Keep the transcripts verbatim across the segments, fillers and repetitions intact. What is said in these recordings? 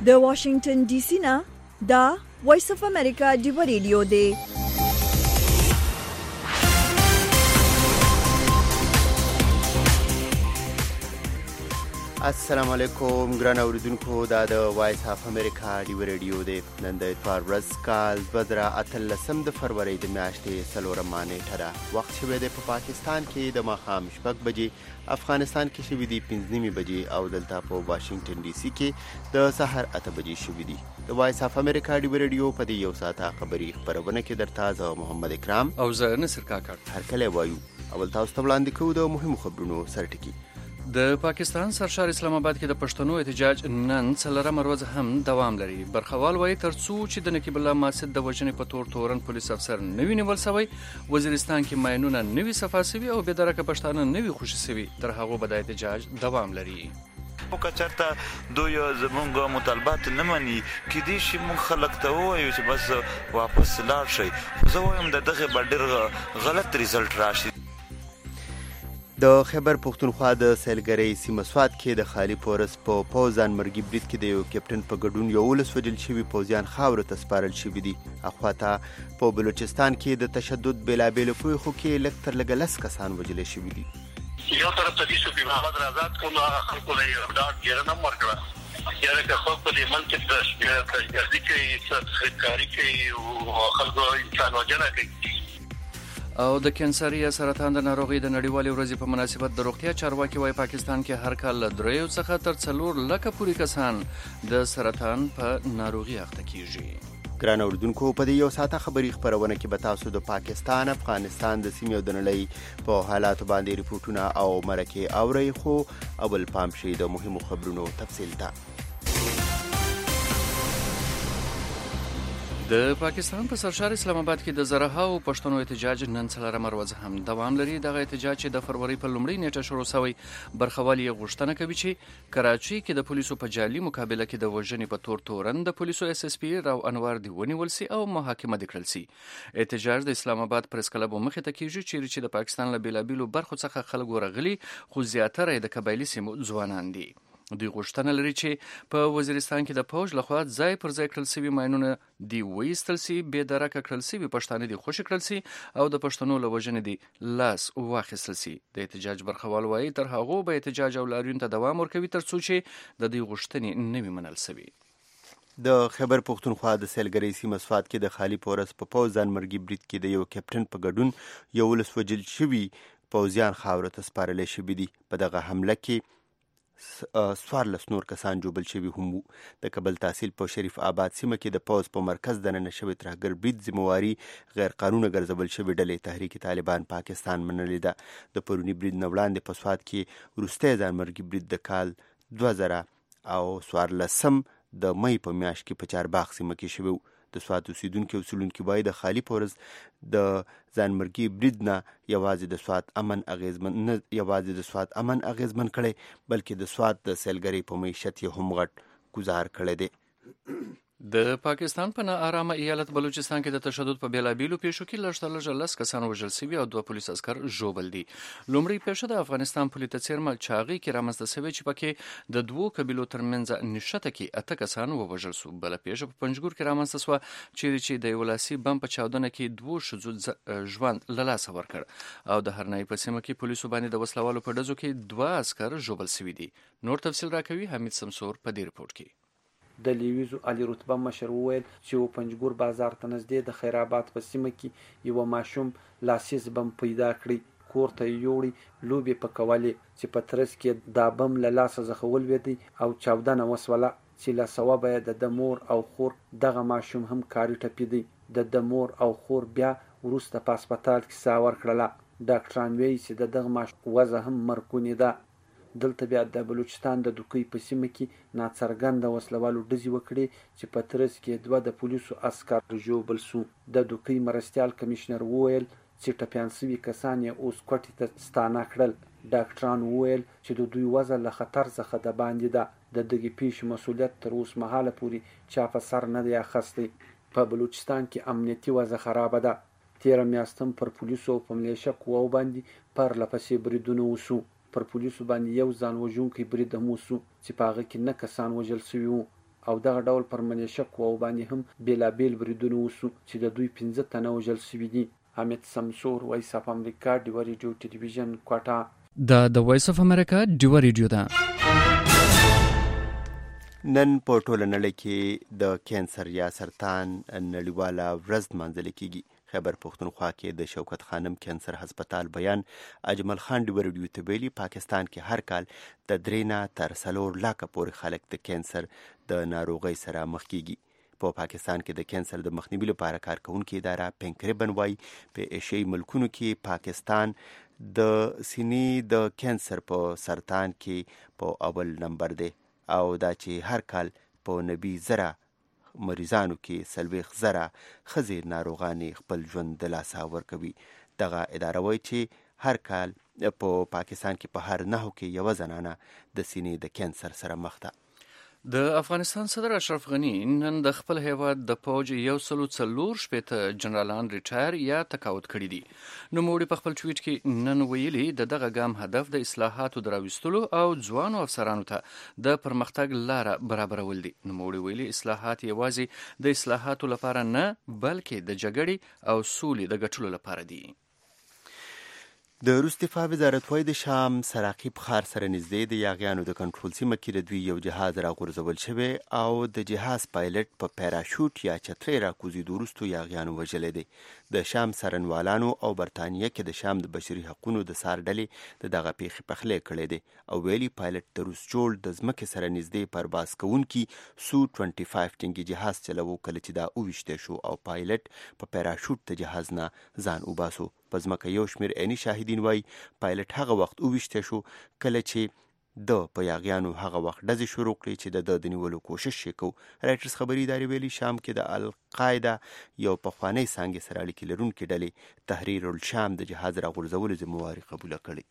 د واشنگټن ډي سي نه دا وایس اف امریکا دی ریډیو دی. السلام علیکم ګران اوریدونکو، دا د وایس اف امریکا دی ریډیو دی. نن د اتوار ورځ کال دوه زره اتلسم د فروری د میاشتې څلورمه نیټه ده. وخت شوی دی په پاکستان کې د ماښام شپږ بجې، افغانستان کې شوي دي پنځه نیمې بجې او دلته په واشنگټن ډي سي کې د سحر اته بجې شوي دي. د وایس اف امریکا دی ریډیو په دې یو ساعته خبري خبرونه کې درته زه محمد اکرام او زه نصر کاکړ هرکلی وایو. اول تاسو ته وړاندې کوو د مهمو خبرونو سرټکي. د پاکستان سرشار اسلام آباد کې د پښتنو احتجاج نن څلورمه ورځ هم دوام لري. برخوال وایي ترڅو چې د نقیب الله ماسد د وژنې په تور تورن پولیس افسر نوی نیول سوی، وزیرستان کې ماینونه نوی صفا سوي او بېدرکه پښتانه نوی خوشي سوي، تر هغه به د احتجاج دوام لري. که چېرته دوی زموږ مطالبات نه مني، کیدای شي موږ خلک ته ووایو چې بس واپس لاړ شئ. زه وایم د دغې به ډېر غلط ریزلټ راشي. د خیبر پښتونخوا د سیلګرۍ سیمه سوات کې د خالي پورس په پوځان مرګي برید کې د یو کیپټن په ګډون یولس وژل شوي پوځیان خاورو ته سپارل شوي دي. اخواته په بلوچستان کې د تشدد بېلابېلو پېښو کې لږ تر لږه لس کسان وژلی شوي دي. یو طرف ته دي صوفي محمد رازاد کوم هغه خلکو له یې ډاډ ګیرنه هم ورکړه، یاره که خلک په دې ملک کې دهشتګردي کوي، خریدکاري کوي او خلکو انسان وژنه کوي. او د کینسر یا سرطان د ناروغۍ د نړیوالې ورځې په مناسبت د روغتیا چارواکي وایي پاکستان کې هر کال له دریو څخه تر څلور لکه پورې کسان د سرطان په ناروغي اخته کیږي. ګران اوریدونکو، په دې یو ساعته خبري خبرونه کې به تاسو د پاکستان، افغانستان د سیمې او د نړۍ په حالاتو باندې ریپورټونه او مرکې اورئ، خو اول پام شي د مهمو خبرونو تفصیل ته. د پاکستان په سرشار اسلام آباد کې د زرهاو پښتنو احتجاج نن څلورمه ورځ هم دوام لري. دغه احتجاج چې د فروری په لومړۍ نیټه شروع شوی، برخوال یې غوښتنه کوي چې کراچۍ کې د پولیسو په جعلي مقابله کې د وژنې په تور تورن د پولیسو اس اس پی راو انوار دی ونیول سي او محاکمه دي کړل سي. احتجاج د اسلام آباد پریس کلب مخې ته کیږي چې د پاکستان له بیلابیلو برخو څخه خلک ورغلي، خو زیاتره د قبایلي سیمو ځوانان دي. دوی غوښتنه لري چې په وزیرستان کې د فوج لخوا ځای پر ځای کړل سوي ماینونه دی وایستل سي، بېدرکه کړل سوي پښتانه دی خوشي کړل سي او د پښتنو له وژنې دی لاس واخیستل سي. د احتجاج برخوال وایي تر هغو به احتجاج او لاریون ته دوام ورکوي تر څو چې د دوی غوښتنې نه وي منل سوي. د خیبر پښتونخوا د سیلګرۍ سیمه سوات کې د خالي پورس په پوځان مرګي برید کې د یو کیپټن په ګډون یولس وژل شوي پوځیان خاورو ته سپارلی شوي دي. په دغه حمله کې څوارلس نور کسان جوبل شوي هم وو. د کابل تحصیل په شریف آباد سیمه کې د پوځ په مرکز دننه شوی ترهګر برید ذمواري غیر قانونه ګرځول شوې ډلې تحریک طالبان پاکستان منلې ده. د پروني برید نه وړاندې په سوات کې وروستی ځانمرګي برید د کال دوه زره او څوارلسم د مۍ په میاشت کې په چارباغ سیمه کې شوی و. د سوات اوسیدونکي او څېړونکي وایي د خالي پورس د ځانمرګي برید نه یوازې د سوات امن اغیزمن نه یوازې د سوات امن اغیزمن کړی، بلکې د سوات د سیلګرۍ په معیشت یې هم غټ ګزار کړی دی. د پاکستان په ناارامه ایالت بلوچستان کې د تشدد په بیلابیلو پیښو کې لږ تر لږه لس کسان وژل سوي او دوه پولیس عسکر ژوبل دي. لومړۍ پیښه د افغانستان پولې ته څیرمه چاغۍ کې رامنځته سوې چې پکې د دوو قبیلو ترمنځ نښته کې اته کسان ووژل سو. بله پیښه په پنجګور کې رامنځته سوه چیرې چې د یو لاسي بم په چاودنه کې دوو ښځو ژوند له لاسه ورکړ او د هرنایي په سیمه کې پولیسو باندې د وسلوالو په ډزو کې دوه عسکر ژوبل سوي دي. نور تفصیل راکوي حمید سمسور په دې رپورټ کې. د لیویزو علي رتبه مشر وویل چې و پنجګور بازار ته نږدې د خیرآباد په سیمه کې یوه ماشوم لاسیز بم پیدا کړی، کور ته یې یوړی، لوبې په کولې چې په ترڅ کې دا بم له لاسه څخه ولوېدی او چاودنه وسوله چې له ثوابه یې د ده مور او خور دغه ماشوم هم کاري ټپېدی. د ده مور او خور بیا وروسته په هسپتال کې ساه ورکړله. ډاکټران وایي چې د دغه ماشوم وضع هم مرګونې ده. دلته بیا د بلوچستان د دوکۍ په سیمه کې ناڅرګنده وسلوالو ډزې وکړې چې په ترڅ کې دوه د پولیسو عسکر ژوبل سو. د دوکۍ مرستیال کمشنر وویل چې ټپیان سوي کسان یې اوس کوټې ته ستانه کړل. ډاکټران وویل چې د دوی وضع له خطر څخه د باندې ده. د دغې پیښې مسؤلیت تر اوسه مهاله پورې چا په سر نه دی اخیستی. په بلوچستان کې امنیتي وضع خرابه ده. تیره میاشت هم پر پولیسو او په ملیشه قواو باندې پرله پسې بریدونه وسو. پر پولیسو باندې یو ځان وژونکی برید هم وسو چې په هغه کې نه کسان وژل سوي وو. او دغه ډول پر منیشه قواو باندې هم بیلابیل بریدونه وسو چې د دوی پنځه تنه وژل شوي دي. حمید سمسور، وایس اف امریکا، ډیوه ریډیو ټلویزیون، کوټه. دا د وایس اف امریکا ډیوه ریډیو ده. نن په ټوله نړۍ کې د کینسر یا سرطان نړیواله ورځ لمانځل کیږي. خیبر پختونخوا کې د شوکت خانم کینسر هسپتال بیان اجمل خان ډیوه ریډیو ته ویلي پاکستان کې هر کال د درې نه تر څلور لاکه پورې خلک د کینسر د ناروغۍ سره مخ کیږي. په پاکستان کې د کینسر د مخنیوي لپاره کارکونکې اداره پینک ریبن وايي په ایشیايي ملکونو کې پاکستان د سینې د کینسر په سرطان کې په اول نمبر دی او دا چې هر کال په نبي زره مریضانو کې څلوېښت زره ښځې ناروغانې خپل ژوند د لاسه ورکوي. دغه اداره وایي چې هر کال په پاکستان کې په هر نهو کې یوه زنانه د سینې د کینسر سره مخ ده. د افغانستان صدر اشرف غنی نن د خپل هیواد د پوج یو سلو څلور شپېته جنرالان ریټایر یا تقاعد کړي دي. نوموړي په خپل ټویټ کې نن ویلي د دغه ګام هدف د اصلاحاتو د راوستلو او ځوانو افسرانو ته د پرمختګ لاره برابرول دي. نوموړي ویلي اصلاحات یوازې د اصلاحاتو لپاره نه بلکې د جګړې او سولې د ګټلو لپاره دي. د روس دفاع وزارت وايي د شام سراقیب ښار سره نږدې د یاغیانو د کنټرول سیمه کې د دوی یو جهاز راغورځول شوی او د جهاز پایلټ په پیراشوټ یا چترۍ راکوزېدو وروسته یاغیانو وژلی دی. د شام څارنوالانو او برطانیه کې د شام د بشري حقونو د څار ډلې د دغه پیښې پخلی کړی دی او ویلي پایلټ د روس جوړ د ځمکې سره نږدې پرواز کوونکي سو ټوینټي فایف جنګي جهاز چلوو کله چې دا وویشتی شو او پایلټ په پیراشوټ د جهاز نه ځان وباسو. په ځمکه یو شمېر عیني شاهدین وایي پایلټ هغه وخت وویشتی شو کله چې د په یاغیانو هغه وخت ډزې شروع کړې چې د ده د نیولو کوشش یې کوو. رایټرز خبري ادارې ویلي شام کې د القاعده یو پخوانی څانګې سره اړیکې لرونکې ډلې تحریر الشام د جهاز راغورځولو ذمهواري قبوله کړې.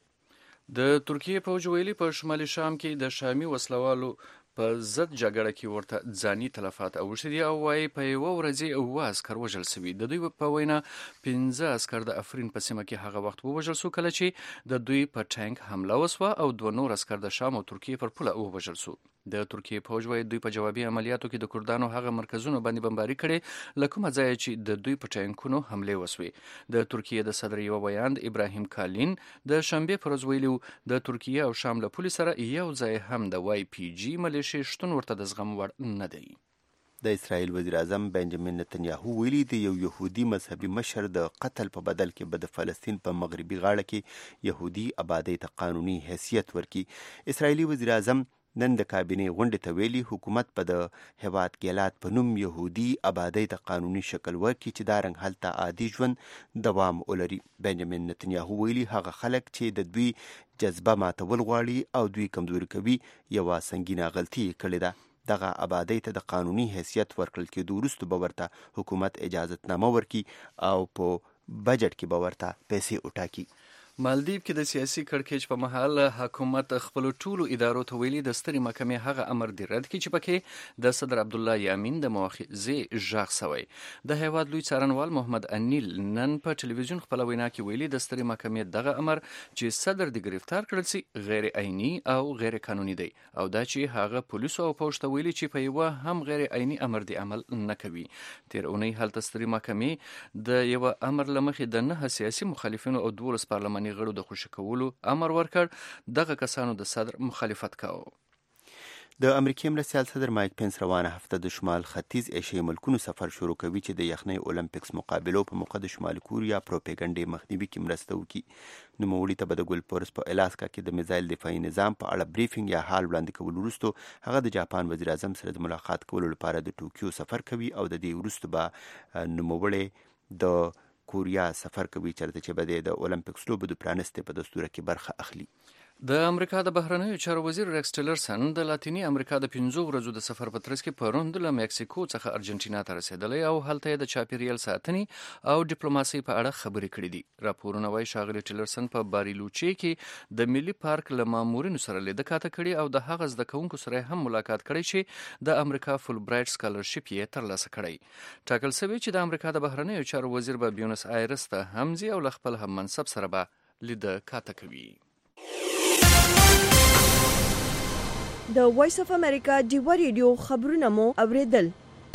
د ترکیې پوځ ویلي په شمالي شام کې د شامي وسلوالو په ضد جګړه کې ورته ځاني تلفات اوښتي دي او وايي په یوه ورځ اووه عسکر وژل شوي. د دوی په وینا پنځه عسکر د افرین په سیمه کې هغه وخت ووژل شو کله چې د دوی په ټانک حمله وسوه او دوه نور عسکر د شام او ترکیې پر پوله ووژل شو. د ترکیې پوځ وايي دوی په جوابي عملیاتو کې د کردانو هغه مرکزونو باندې بمباري کړې له کومه ځایه چې د دوی په ټانکونو حملې وسوې. د ترکیې د صدر یوه ویاند ابراهیم کالین د شنبې پر ورځ ویلي د ترکیې او شام له پولې سره یو ځای هم د واي پی جي ملیشې شتون ورته د زغم وړ نه دی. د اسرائیل وزیر اعظم بنجامین نتنیاهو ویلي د یو يهودي مذهبي مشر د قتل په بدل کې به د فلسطین په مغربي غاړه کې يهودي آبادۍ ته قانوني حیثیت ورکړي. اسرائیلي وزیر اعظم نن د کابینې غونډې ته ویلي حکومت په د هیواد ګیلات په نوم يهودي آبادۍ ته قانوني شکل ورکړي چې دا رنګ هلته عادي ژوند دوام ولري. بنجامین نتنیاهو ویلي هغه خلک چې د دوی جذبه ماتول غواړي او دوی کمزوري کوي یوه سنګینه غلطي کړې ده. دغه آبادۍ ته د قانوني حیثیت ورکړل کېدو وروسته به ورته حکومت اجازتنامه ورکړي او په بجټ کې به ورته پیسې وټاکي. مالدیو کې د سیاسي کړکېچ په مهال حکومت خپل ټولو ادارو ته ویلي د سترې محکمې هغه امر دی رد کړي چې پکې د صدر عبدالله یامین د مؤاخذې غږ شوی. د هیواد لوی څارنوال محمد انیل نن په ټلویزیون خپله وینا کې ویلي د سترې محکمې دغه امر چې صدر د گرفتار کړل سي غیر عیني او غیر قانوني دی او دا چې هغه پولیسو او پوځ ته ویلي چې په یوه هم غیر عیني امر دی عمل نه کوي. تیر اونۍ هلته سترې محکمې د یوه امر له مخې د نهه سیاسي مخالفینو او دولس پارلماني غړو د خوشي کولو امر ورکړ. دغه کسانو د صدر مخالفت کاوه. د امریکای مرستیال صدر مایک پنس روانه هفته د شمال ختیځ ایشیايي ملکونو سفر شروع کوي چې د یخنۍ اولمپیکس مقابلو په موقع د شمال کوریا پروپاګاندا مخنیوي کې مرسته وکړي. نوموړي ته به د ګلپورس په الاسکا کې د میزایل دفاعي نظام په اړه بریفینګ یا حال وړاندې کول وروسته هغه د جاپان وزیر اعظم سره د ملاقات کولو لپاره د ټوکیو سفر کوي او د دې وروسته به نوموړي د کوریا سفر کوي چېرته چې به د اولمپیکس لوبو د پرانستې په دستور کې برخه اخلي. د امریکا د بهرنیو چارو وزیر ریکس ټیلرسن د لاتینی امریکا د پنځو ورځو د سفر په ترڅ کې پرون له مکسیکو څخه ارجنټینا ته رسیدلی او هلته د چاپیریال ساتنې او ډیپلوماسي په اړه خبرې کړې دي. راپورونه وايي ښاغلي ټیلرسن په باریلوچي کې د ملي پارک له مامورینو سره لیده کاته کړې او د هغه زده کوونکو سره هم ملاقات کړی چې د امریکا فول برایټ سکالرشپ یې ترلاسه کړی. ټاکل شوی چې د امریکا د بهرنیو چارو وزیر به بیونس آیرس ته همزي او له خپل هم منصب سره به لیده کاته کوي. د وایس اف امریکا ډیوا ریډیو خبرونه مو اوریدل.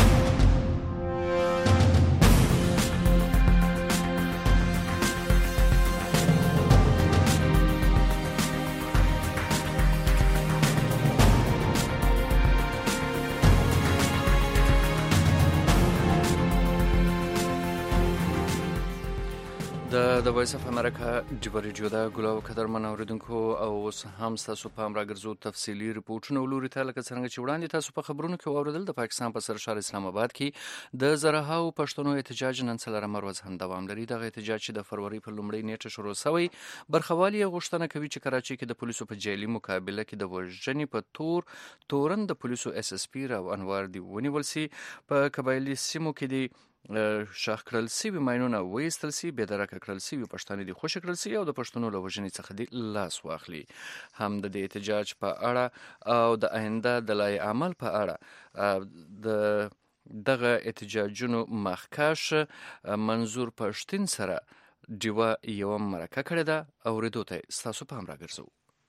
د وایس اف امریکا ډیوا ریډیو دا ګلو قدرمن اوریدونکو او اوس هم تاسو په امر راګرځو تفصیلی ریپورتونه ولوري ته لکه څنګه چې وړاندې تاسو په خبرونو کې اوریدل د پاکستان په سرشار اسلام آباد کې د زرهاو پښتنو احتجاج نن څلورمه ورځ هم دوام لري. دغه احتجاج چې د فروری په لومړۍ نیټه شروع شوی برخوالي غوښتنه کوي چې کراچي کې د پولیسو په جیلي مقابله کې د وژنې په تور تورن د پولیسو اس اس پی راو انوار دی ونیول سي. په قبایلی سیمو کې دی شاخ کړل سی ماینونه وېستل سی به درکه کړل سی پښتانه دي خوش کړل سی او د پښتنو له وژنې څخه دی لاس واخلي. هم د احتجاج په اړه او د آینده د لای عمل په اړه د دغه احتجاجونو مخکښ منظور پښتين سره ډیوا یو مرکه کړې ده او ردو ته تاسو په هم راګرځو.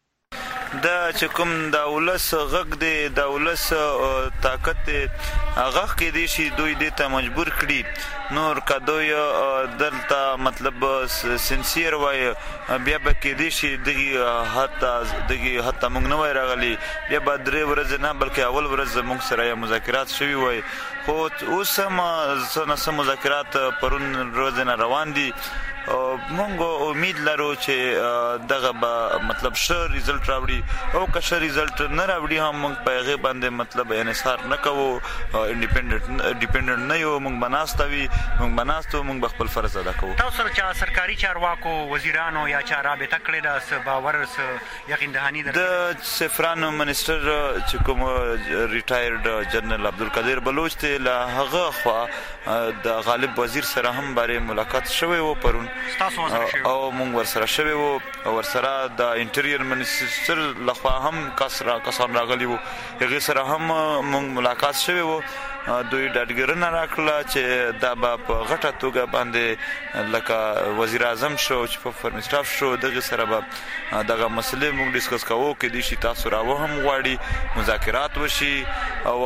دا چې کوم د ولس غږ دی د ولس طاقت دی هغه کې دي چې دوی دې ته مجبور کړي نور کدوی دلته مطلب سنسیر وای بیا به کې دي چې دغه حتی دغه حتی موږ نه وای راغلي بیا به درې ورځې نه بلکې اول ورځ موږ سره مذاکرات شوي وای خو اوس هم څه مذاکرات پرون ورځ نه روان دي. مونږ امید لرو چې دغه به مطلب ښه ریزلټ راوړي او که ښه ریزلټ نه راوړي هم موږ په هغې باندې مطلب انحصار نه کوو انډیپینډنټ ډیپینډنټ نه یو موږ به ناسته وي موږ به ناست وو موږ به خپل فرض ادا کوو. تاسو سره چا سرکاري چارواکو وزیرانو یا چا رابطه کړې ده څه باور څه یقین دهاني ده؟ د سفرانو منسټر چې کوم ریټایرډ جنرال عبدالقادر بلوچ دی له هغه خوا د غالب وزیر سره هم بارې ملاقات شوی و پرون او مونږ ورسره شوی وو او ورسره د انټیریر منسټر لخوا هم کسان راغلي وو هغې سره هم مونږ ملاقات شوی وو. دوی ډاډګرنه راکړله چې دا به په غټه توګه باندې لکه وزیر اعظم شو چې په فرمي سټاف شو دغه سره به دغه مسلې موږ ډیسکس کوو کې دي چې تاسو راو هم غواړي مذاکرات وشي او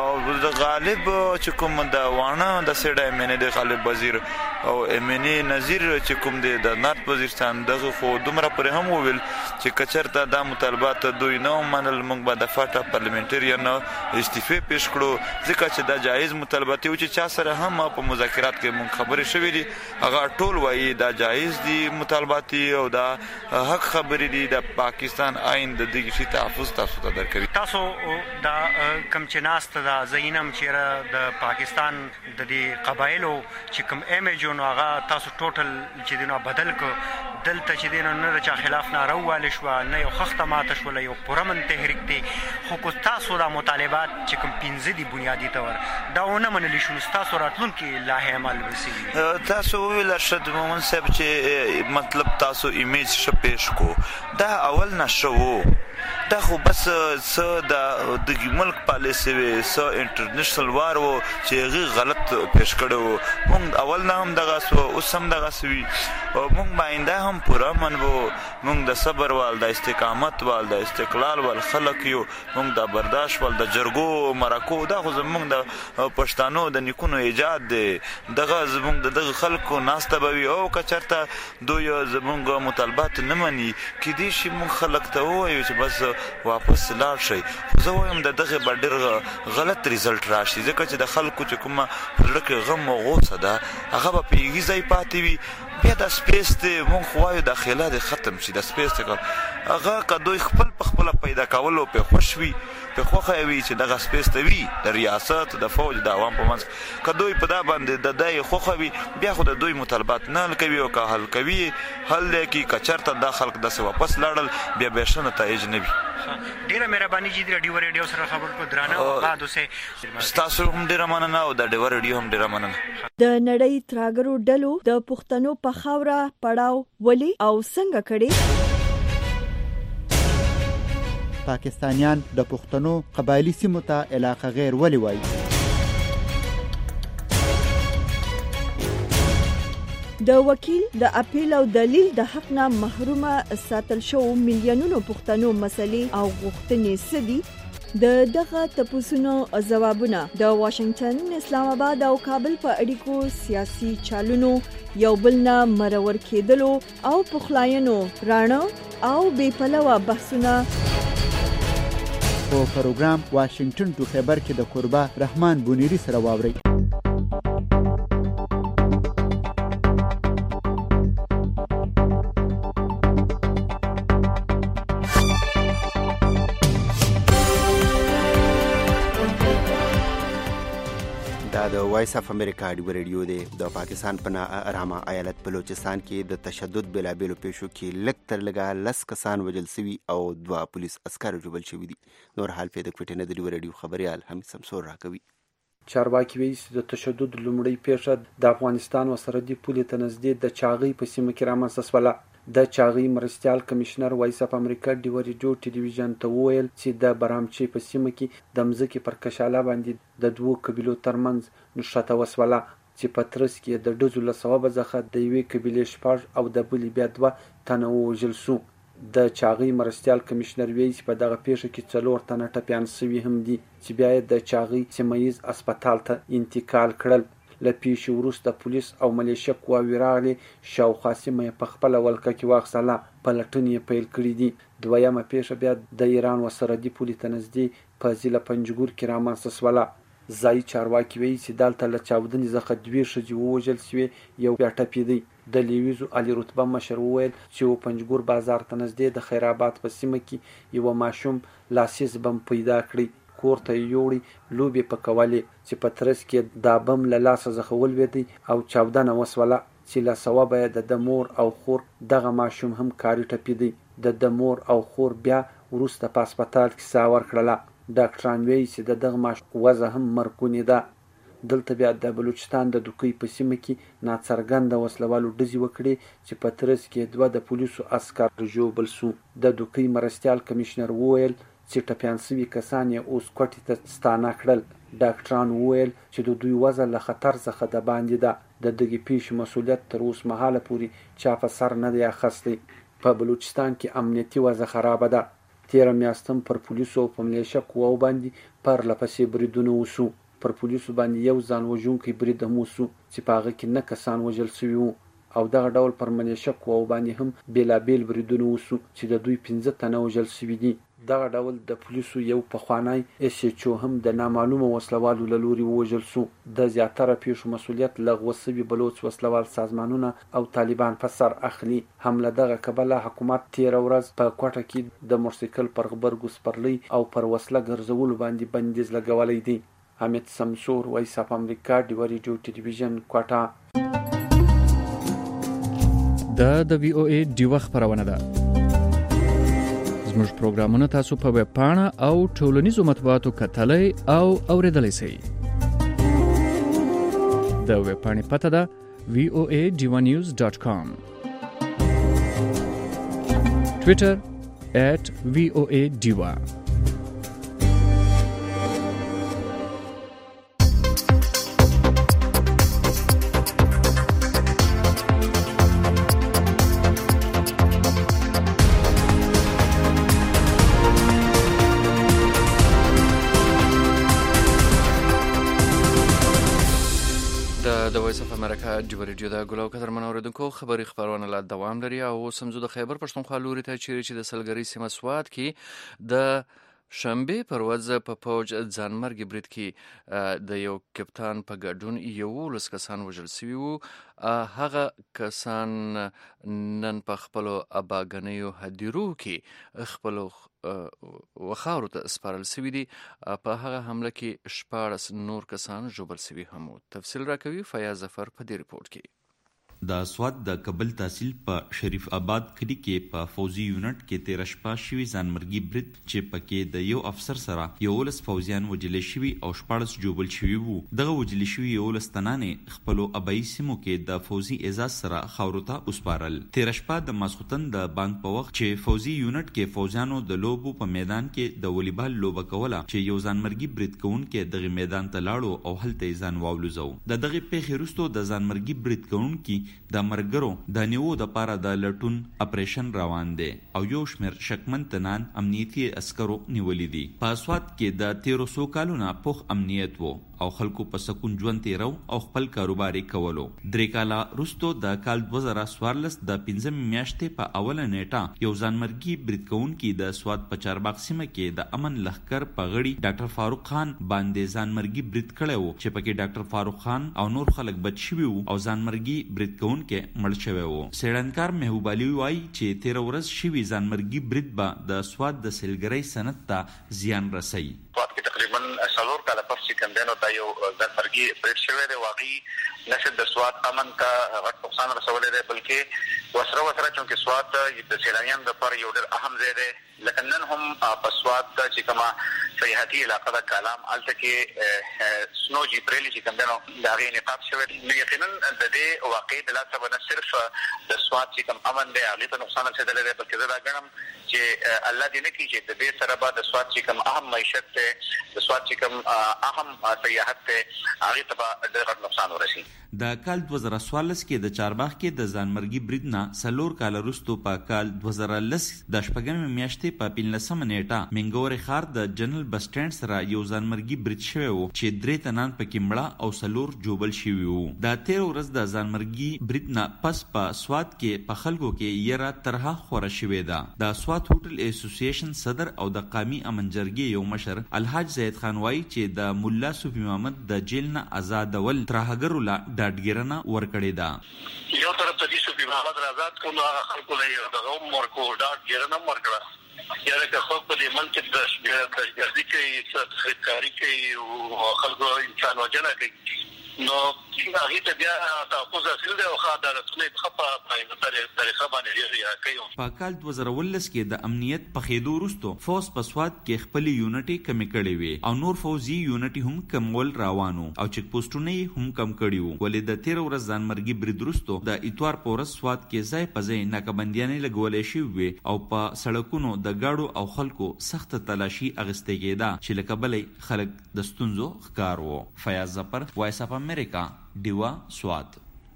د غالب چې کوم د وانه د سیډه امنه د غالب وزیر او امنه نظیر چې کوم دی د نارت وزیرستان دغه خو دومره پر هم وویل چې کچرته د مطالبات دوی نه منل موږ به د فاټا پارلیمنټریان استعفاء پیش کړو ځکه چې دا جایز مطالبات او چې چا سره هم په مذاکرات کې مونږ خبرې شوې دي هغه ټول وایي دا جایز دي مطالبات او دا حق خبرې دي د پاکستان آئین د دې شي تحفظ تاسو ته درکوي. تاسو دا کم چې ناست دا زینم چې د پاکستان د دې قبایلو چې کوم ایمیج نو هغه تاسو ټوټل چې دینو بدل کو دلته چې دینو نه چا خلاف نارواله شو نه یو خخته ماته شو یو پرمن تحریک دی خو کو تاسو دا مطالبات چې کوم پنځه دي بنیادی تور دا ونه منلی شو تاسو راتلونکي لا عمل وسی تاسو ویل شد مومن صاحب چې مطلب تاسو ایمیج شپېش کو دا اول نشو دا خو بس څه د ملک پالیسي وي څه انټرنیشنل وار وو چې هغې غلط پیش کړی وو مونږ اول نه هم دغسې وو اوس هم دغسې وي او مونږ به آینده هم پوره امن وو مونږ د صبر وال د استقامت وال د استقلال وال خلک یو مونږ د برداشت وال د جرګو مرکو دا خو زمونږ د پښتانو د نیکونو ایجاد دی دغه زمونږ د دغه خلکو ناسته به وي او که چېرته دوی زمونږ مطالبات نه مني کیدای شي مونږ خلک ته ووایو چې بس واپس لاړ شئ خو زه وایم د دغې به ډېر غلط ریزلټ راشي ځکه چې د خلکو چې کومه په زړه کې غم او غوسه ده هغه به په یوې ځای پاتې وي بیا دا سپیس دی مونږ خو وایو داخله دی ختم شي دا سپیس دی هغه که دوی خپل په خپله پیدا کولو پې خوښ وي پې خوښه وي چې دغه سپیس ته وي د ریاست د فوج د عوام په منځ که دوی په دا باندې د دی خوښه وي بیا خو د دوی مطالبات نه حل کوي او که حل کوي حل دی کي که چېرته دا خلک داسې واپس لاړل بیا بیا ښه نتایج نه وي. ډیره مهرباني چې د ډیوا ریډیو سره خبر کو درانه او بعد اوسه تاسو هم ډیره مننه او د ډیوا ریډیو هم ډیره مننه. د نړۍ تراګرو ډلو د پښتنو په خاوره پړاو ولي او څنګه کړي پاکستانیان د پښتنو قبایلی سیمو ته علاقه غیر ولي وایي. د وکیل د اپیل او دلیل د حق نه محرومه ساتل شو میلیونونو پښتنو مسلې او غوښتنې سدي د دغه تپوسونو ځوابونه د واشنگټن، اسلام آباد او کابل په اړیکو سیاسي چالونو یو بل نه مرور کېدلو او پخلاینو راڼه او بې پلوه بحثونه په پروګرام واشنگټن ټو خبر کې د قربا رحمان بونیری سره واوري. د وایس اف امریکا ډیو ریډیو دی. د پاکستان په ناارامه ایالت بلوچستان کې د تشدد بلابلو پیښو کې لږ تر لږه لس کسان وژل شوي او دوه پولیس عسکر ژوبل شوي دي. نور حال په د کوټې نه د ډیو ریډیو خبريال حمید سمسور راکوي. چارواکي وایي چې د تشدد لومړی پیښه د افغانستان و سرحدي پولې ته نږدې د چاغۍ په سیمه کې رامنځته شوله. د چاغۍ مرستیال کمشنر وایس اف امریکا ډیو ریډیو ټلویزیون ته وویل چې د برامچې په سیمه کې د مځکې پر کشاله باندې د دوو قبیلو ترمنځ نښته وسوله چې په ترڅ کې د ډزو له سببه څخه د یوې قبیلې شپږ او د بلې بیا دوه تنه ووژل شو. د چاغۍ مرستیال کمشنر وایي چې په دغه پیښه کې څلور تنه ټپیان شوي هم دي چې بیا یې د چاغۍ سیمه ییز هسپتال ته انتقال کړل. له پیښې وروسته پولیس او ملیشه قواوې راغلې، شاوخوا سیمه یې په خپله ولکه کې واخیستله، پلټنې یې پیل کړي دي. دویمه پیښه بیا د ایران و سرحدي پولې ته نږدې په ضلع پنجګور کې رامنځته شوله. ځایي چارواکي وایي چې دلته له چاودنې څخه دوې ښځې ووژل شوې، یو بیا ټپي دی. د لیویزو علي رتبه مشر وویل چې و پنجګور بازار ته نږدې د خیر آباد په سیمه کې یوه ماشوم لاسیز بم پیدا کړی، کور ته یې یوړی، لوبې په کولې چې په ترڅ کې دا بم له لاسه څخه ولوېدی او چاودنه وسوله چې له سوبه یې د د مور او خور دغه ماشوم هم کاري ټپي دی. د د مور او خور بیا وروسته په هسپتال کې ساه ورکړله. ډاکټران وایي چې د دغه ماشوم وضع هم مرګونې ده. دلته بیا د بلوچستان د دوکۍ په سیمه کې ناڅرګنده وسلوالو ډزې وکړې چې په ترڅ کې دوه د پولیسو عسکر ژوبل شو. د دوکۍ مرستیال کمشنر وویل چې ټپیان شوي کسان یې اوس کوټې ته ستانه کړل. ډاکټران وویل چې د دوی وضع له خطر څخه د باندې ده. د دغې پیښې مسؤلیت تر اوس مهاله پورې چا په سر نه دی اخیستی. په بلوچستان کې امنیتي وضع خرابه ده. تېره میاشت هم پر پولیسو او په ملیشه قواو باندې پرله پسې بریدونه وشو. پر پولیسو باندې یو ځان وژونکی برید هم وشو چې په هغه کې نه کسان وژل شوي وو، او دغه ډول پر ملیشه قواو باندې هم بېلابېل بریدونه وشو چې د دوی پنځه تنه وژل شوي دي. دغه ډول د پولیسو یو پخوانی اس ایچ او هم د نامعلومه وسلوالو له لوري ووژل شو. د زیاتره پیښو مسؤلیت لغوه شوي بلوچ وسلوال سازمانونه او طالبان په سر اخلي. هم له دغه کبله حکومت تېره ورځ په کوټه کې د موټرسایکل پر غبرګو سپرلۍ او پر وسله ګرځولو باندې بندیز لګولی دی. حمید سمسور، وایس اف امریکا، ډیو ریډیو ټلویزیون، کوټه. دا د وی او ای ډیو خبرونه ده. زموږ پروګرامونه تاسو په ویب پاڼه او ټولنیزو مطبوعاتو کتلای او اوریدلای شئ. د ویب پاڼې پته ده وی او ای ډیو نیوز ډاټ کام. ټویټر ایٹ وی او ای ډیو. د وایس اف امریکا ډیو ریډیو د ګلو قدرمن اوریدونکو خبري خبرونه لا دوام لري او سمزو د خیبر پښتونخوا لوري ته چیرې چې د سلګری سیمه سواد کې د شنبه پر ورځ په پوج ځانمرګ برید کې د یو کپټان په ګډون یو لس کسان وژل شوي وو. هغه کسان نن په خپلو اباګنیو هدیرو کې خپلو وخاورو ته سپارل شوي دي. په هغه حمله کې شپاړس نور کسان ژوبل شوي هم وو. تفصیل راکوي فیاض ظفر په دې ریپورت کې. د سواد د کابل تحصیل په شریف آباد کلی کې په فوزي یونټ کې تیر شپه شوي ځانمرګي برید چې پکې د یو افسر سره یولس فوزیان وژل شوي او شپاړس ژوبل شوي وو. دغه وژل شوي یولس تنانې خپلو ابایي سیمو کې د فوزي اعزاز سره خاورو ته وسپارل. تیر شپه د ماسخوتن د بانک په وخت چې فوزي یونټ کې فوزیانو د لوبو په میدان کې د والیبال لوبه کوله چې یو ځانمرګي برید کوونکی دغه میدان ته لاړو او هلته یې ځان واولوزو. د دغه پیښې وروسته د ځانمرګي برید کوونکي د مرګرو د نیو د پاره د لټون اپریشن روان دی او یو شمیر شکمن تنان امنیتي عسکرو نیولې دي. په اسوات کې د تیرو سو کالونو پوخ امنیت وو او خلکو په سکون ژوند تیرو او خپل کاروبار کولو. درې کاله وروسته د کال دوه زره څوارلس د پنځم میاشتې په اوله نیټه یو ځانمرګي برید کوونکي د سوات په چارباغ سیمه کې د امن لښکر په غړي ډاکټر فاروق خان باندې ځانمرګي برید کړی وو چې پکې ډاکټر فاروق خان او نور خلک بچ شوي وو او ځانمرګي برید کوونکی مړ شوی وو. څېړنکار محبوب علي وایي چې تېره ورځ شوي ځانمرګي برید به د سوات د سیلګرۍ صنعت ته زیان رسوي. سوات کې تقریبا څلور کاله پس چې کوم دی نو دا یو ځانمرګي برید شوی دی. واقعي نه صرف د سوات امن ته غټ نقصان رسولی دی بلکې وسره وسره چونکې سوات د سیلانیانو لپاره یو ډېر اهم ځای دی. لکه نن هم په سوات چې کومه سیاحتي علاقه ده کالام هلته کې سنو جبریل چې کوم دی نو د هغې انعقاد شوی دی. نو یقینا د دې واقعې د لاسه به نه صرف د سوات چې کوم امن دی هغې ته نقصان رسېدلی دی بلکې زه دا ګڼم چې الله دې نه کړي چې د دې سره به د سوات چې کوم اهم معیشت دی د سوات چې کوم اهم سیاحت دی هغې ته به ډېر غټ نقصان ورسي. د کال دوه زره څوارلس کې د چارباغ کې د ځانمرګي برید نه څلور کاله وروسته په کال دوه زره لس د شپږمې میاشتې په پنځلسمه نیټه منګورې ښار د جنرال بس سټینډ سره یو ځانمرګي برید شوی و چې درې تنان پکې مړه او څلور جوبل شوي وو. دا تېره ورځ د ځانمرګي برید نه پس په سوات کې په خلکو کې یره طرحه خوره شوې ده. د سوات هوټل اسوسییشن صدر او د قامي امن جرګې یو مشر الحاج زید خان وایي چې د مولا صوفي محمد د جیل نه آزادول ترهګرو لا ډاډګیرنه ورکړې ده. یو طرف ته چې صوفي محمد آزاد کړو نو هغه خلکو له یو دغه هم ورکړو ډاډګیرنه هم ورکړه. یاره که خلک په دې ملک کې دهشتګردي کوي تخریبکاري کوي او خلکو انسان وژنه کوي نو هغې ته بیا تحفظ حاصل دی او ښه عدالتونه یې ښه په طریقه باندې رعایه کوي. په کال دوه زره اوولس کې د امنیت پخېدو وروسته فوز په سوات کې خپلې یونټې کمې کړې وې او نور فوزي یونټې هم کمول روان وو او چیک پوسټونه یې هم کم کړي وو. ولې د تېره ورځ ځانمرګي برید وروسته د اتوار په ورځ سوات کې ځای په ځای ناکهبندیانې لګولی شوې وې او په سړکونو د ګاډو او خلکو سخته تلاشي اخیستې کېده چې له کبله خلک د ستونزو ښکار وو. فیاض ظفر، وایس اف امریکا، ډیوا، سوات.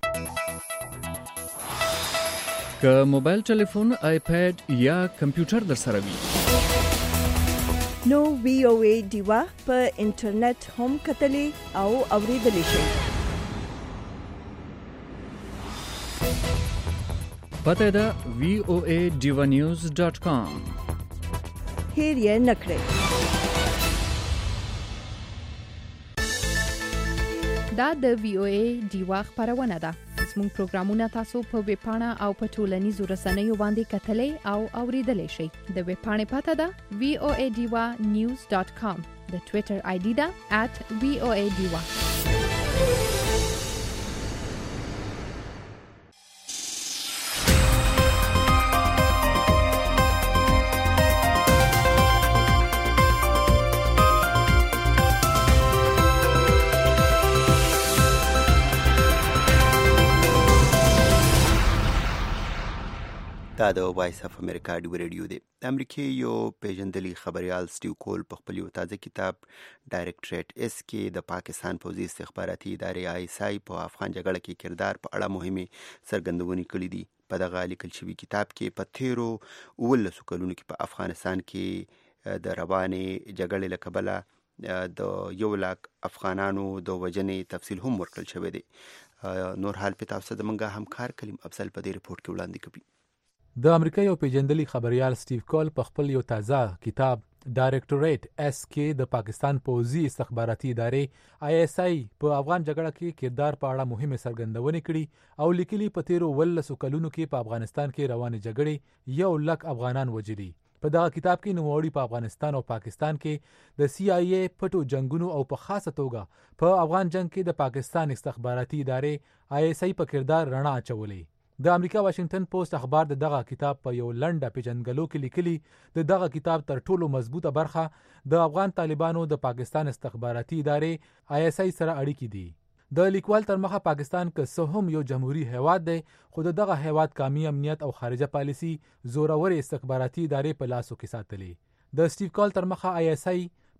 که موبایل ټلیفون، آیپیډ یا کمپیوټر در سره وي نو وی او ای ډیوا په انټرنیټ هم کتلی او اوریدلی شئ. پته ده وی او ای ډیوا نیوز ډاٹ کام. هیر یې نکړئ. دا د وی او ای ډیوا خبرونه ده. زموږ پروګرامونه تاسو په ویب پاڼه او په ټولنیزو رسنیو باندې کتلی او اوریدلی شئ. د ویب پاڼې پته ده وی او ای ډیوا نیوز ډاٹ کام. د ټویټر آی ډي ده ات وی او ای ډیوا. دا د وایس اف امریکا ډیو ریډیو دی. د امریکې یو پیژندلی خبریال سټیو کول په خپل یو تازه کتاب ډایرکټریټ اس کې د پاکستان پوځي استخباراتي ادارې آی اس آی په افغان جګړه کې کردار په اړه مهمه څرګندونې کړې دي. په دغه لیکل شوي کتاب کې په تیرو اوولسو کلونو کې په افغانستان کې د روانې جګړې له کبله د یو لاک افغانانو د وژنې تفصیل هم ورکړل شوی دی. نور حال په تاسو د منګه همکار کلیم افضل په دې رپورت کې وړاندې کوي. د امریکا یو پیژندلی خبریال سټیو کول په خپل یو تازه کتاب ډایرکټریټ اس کې د پاکستان پوځي استخباراتي ادارې آی اس آی په افغان جګړه کې کردار په اړه مهمه څرګندونې کړي او لیکلي په تیرو ولسو کلونو کې په افغانستان کې روانې جګړې یو لک افغانان وژلي. په دغه کتاب کې نوموړي په افغانستان او پاکستان کې د سی آی ای پټو جنگونو او په خاصه توګه په افغان جنگ کې د پاکستان استخباراتي ادارې آی اس آی په کردار رڼا اچولې. د امریکا واشنگټن پوسټ اخبار د دغه کتاب په یو لنډه پیژنګلو کې لیکلي د دغه کتاب تر ټولو مضبوطه برخه د افغان طالبانو د پاکستان استخباراتي ادارې آی اس آی سره اړیکې دي. د لیکوال تر مخه پاکستان که څه هم یو جمهوریت هیواد دی خو دغه هیواد قومي امنیت او خارجه پالیسي زورور استخباراتي ادارې په لاسو کې ساتلي. د سټیو کول تر مخه آی اس آی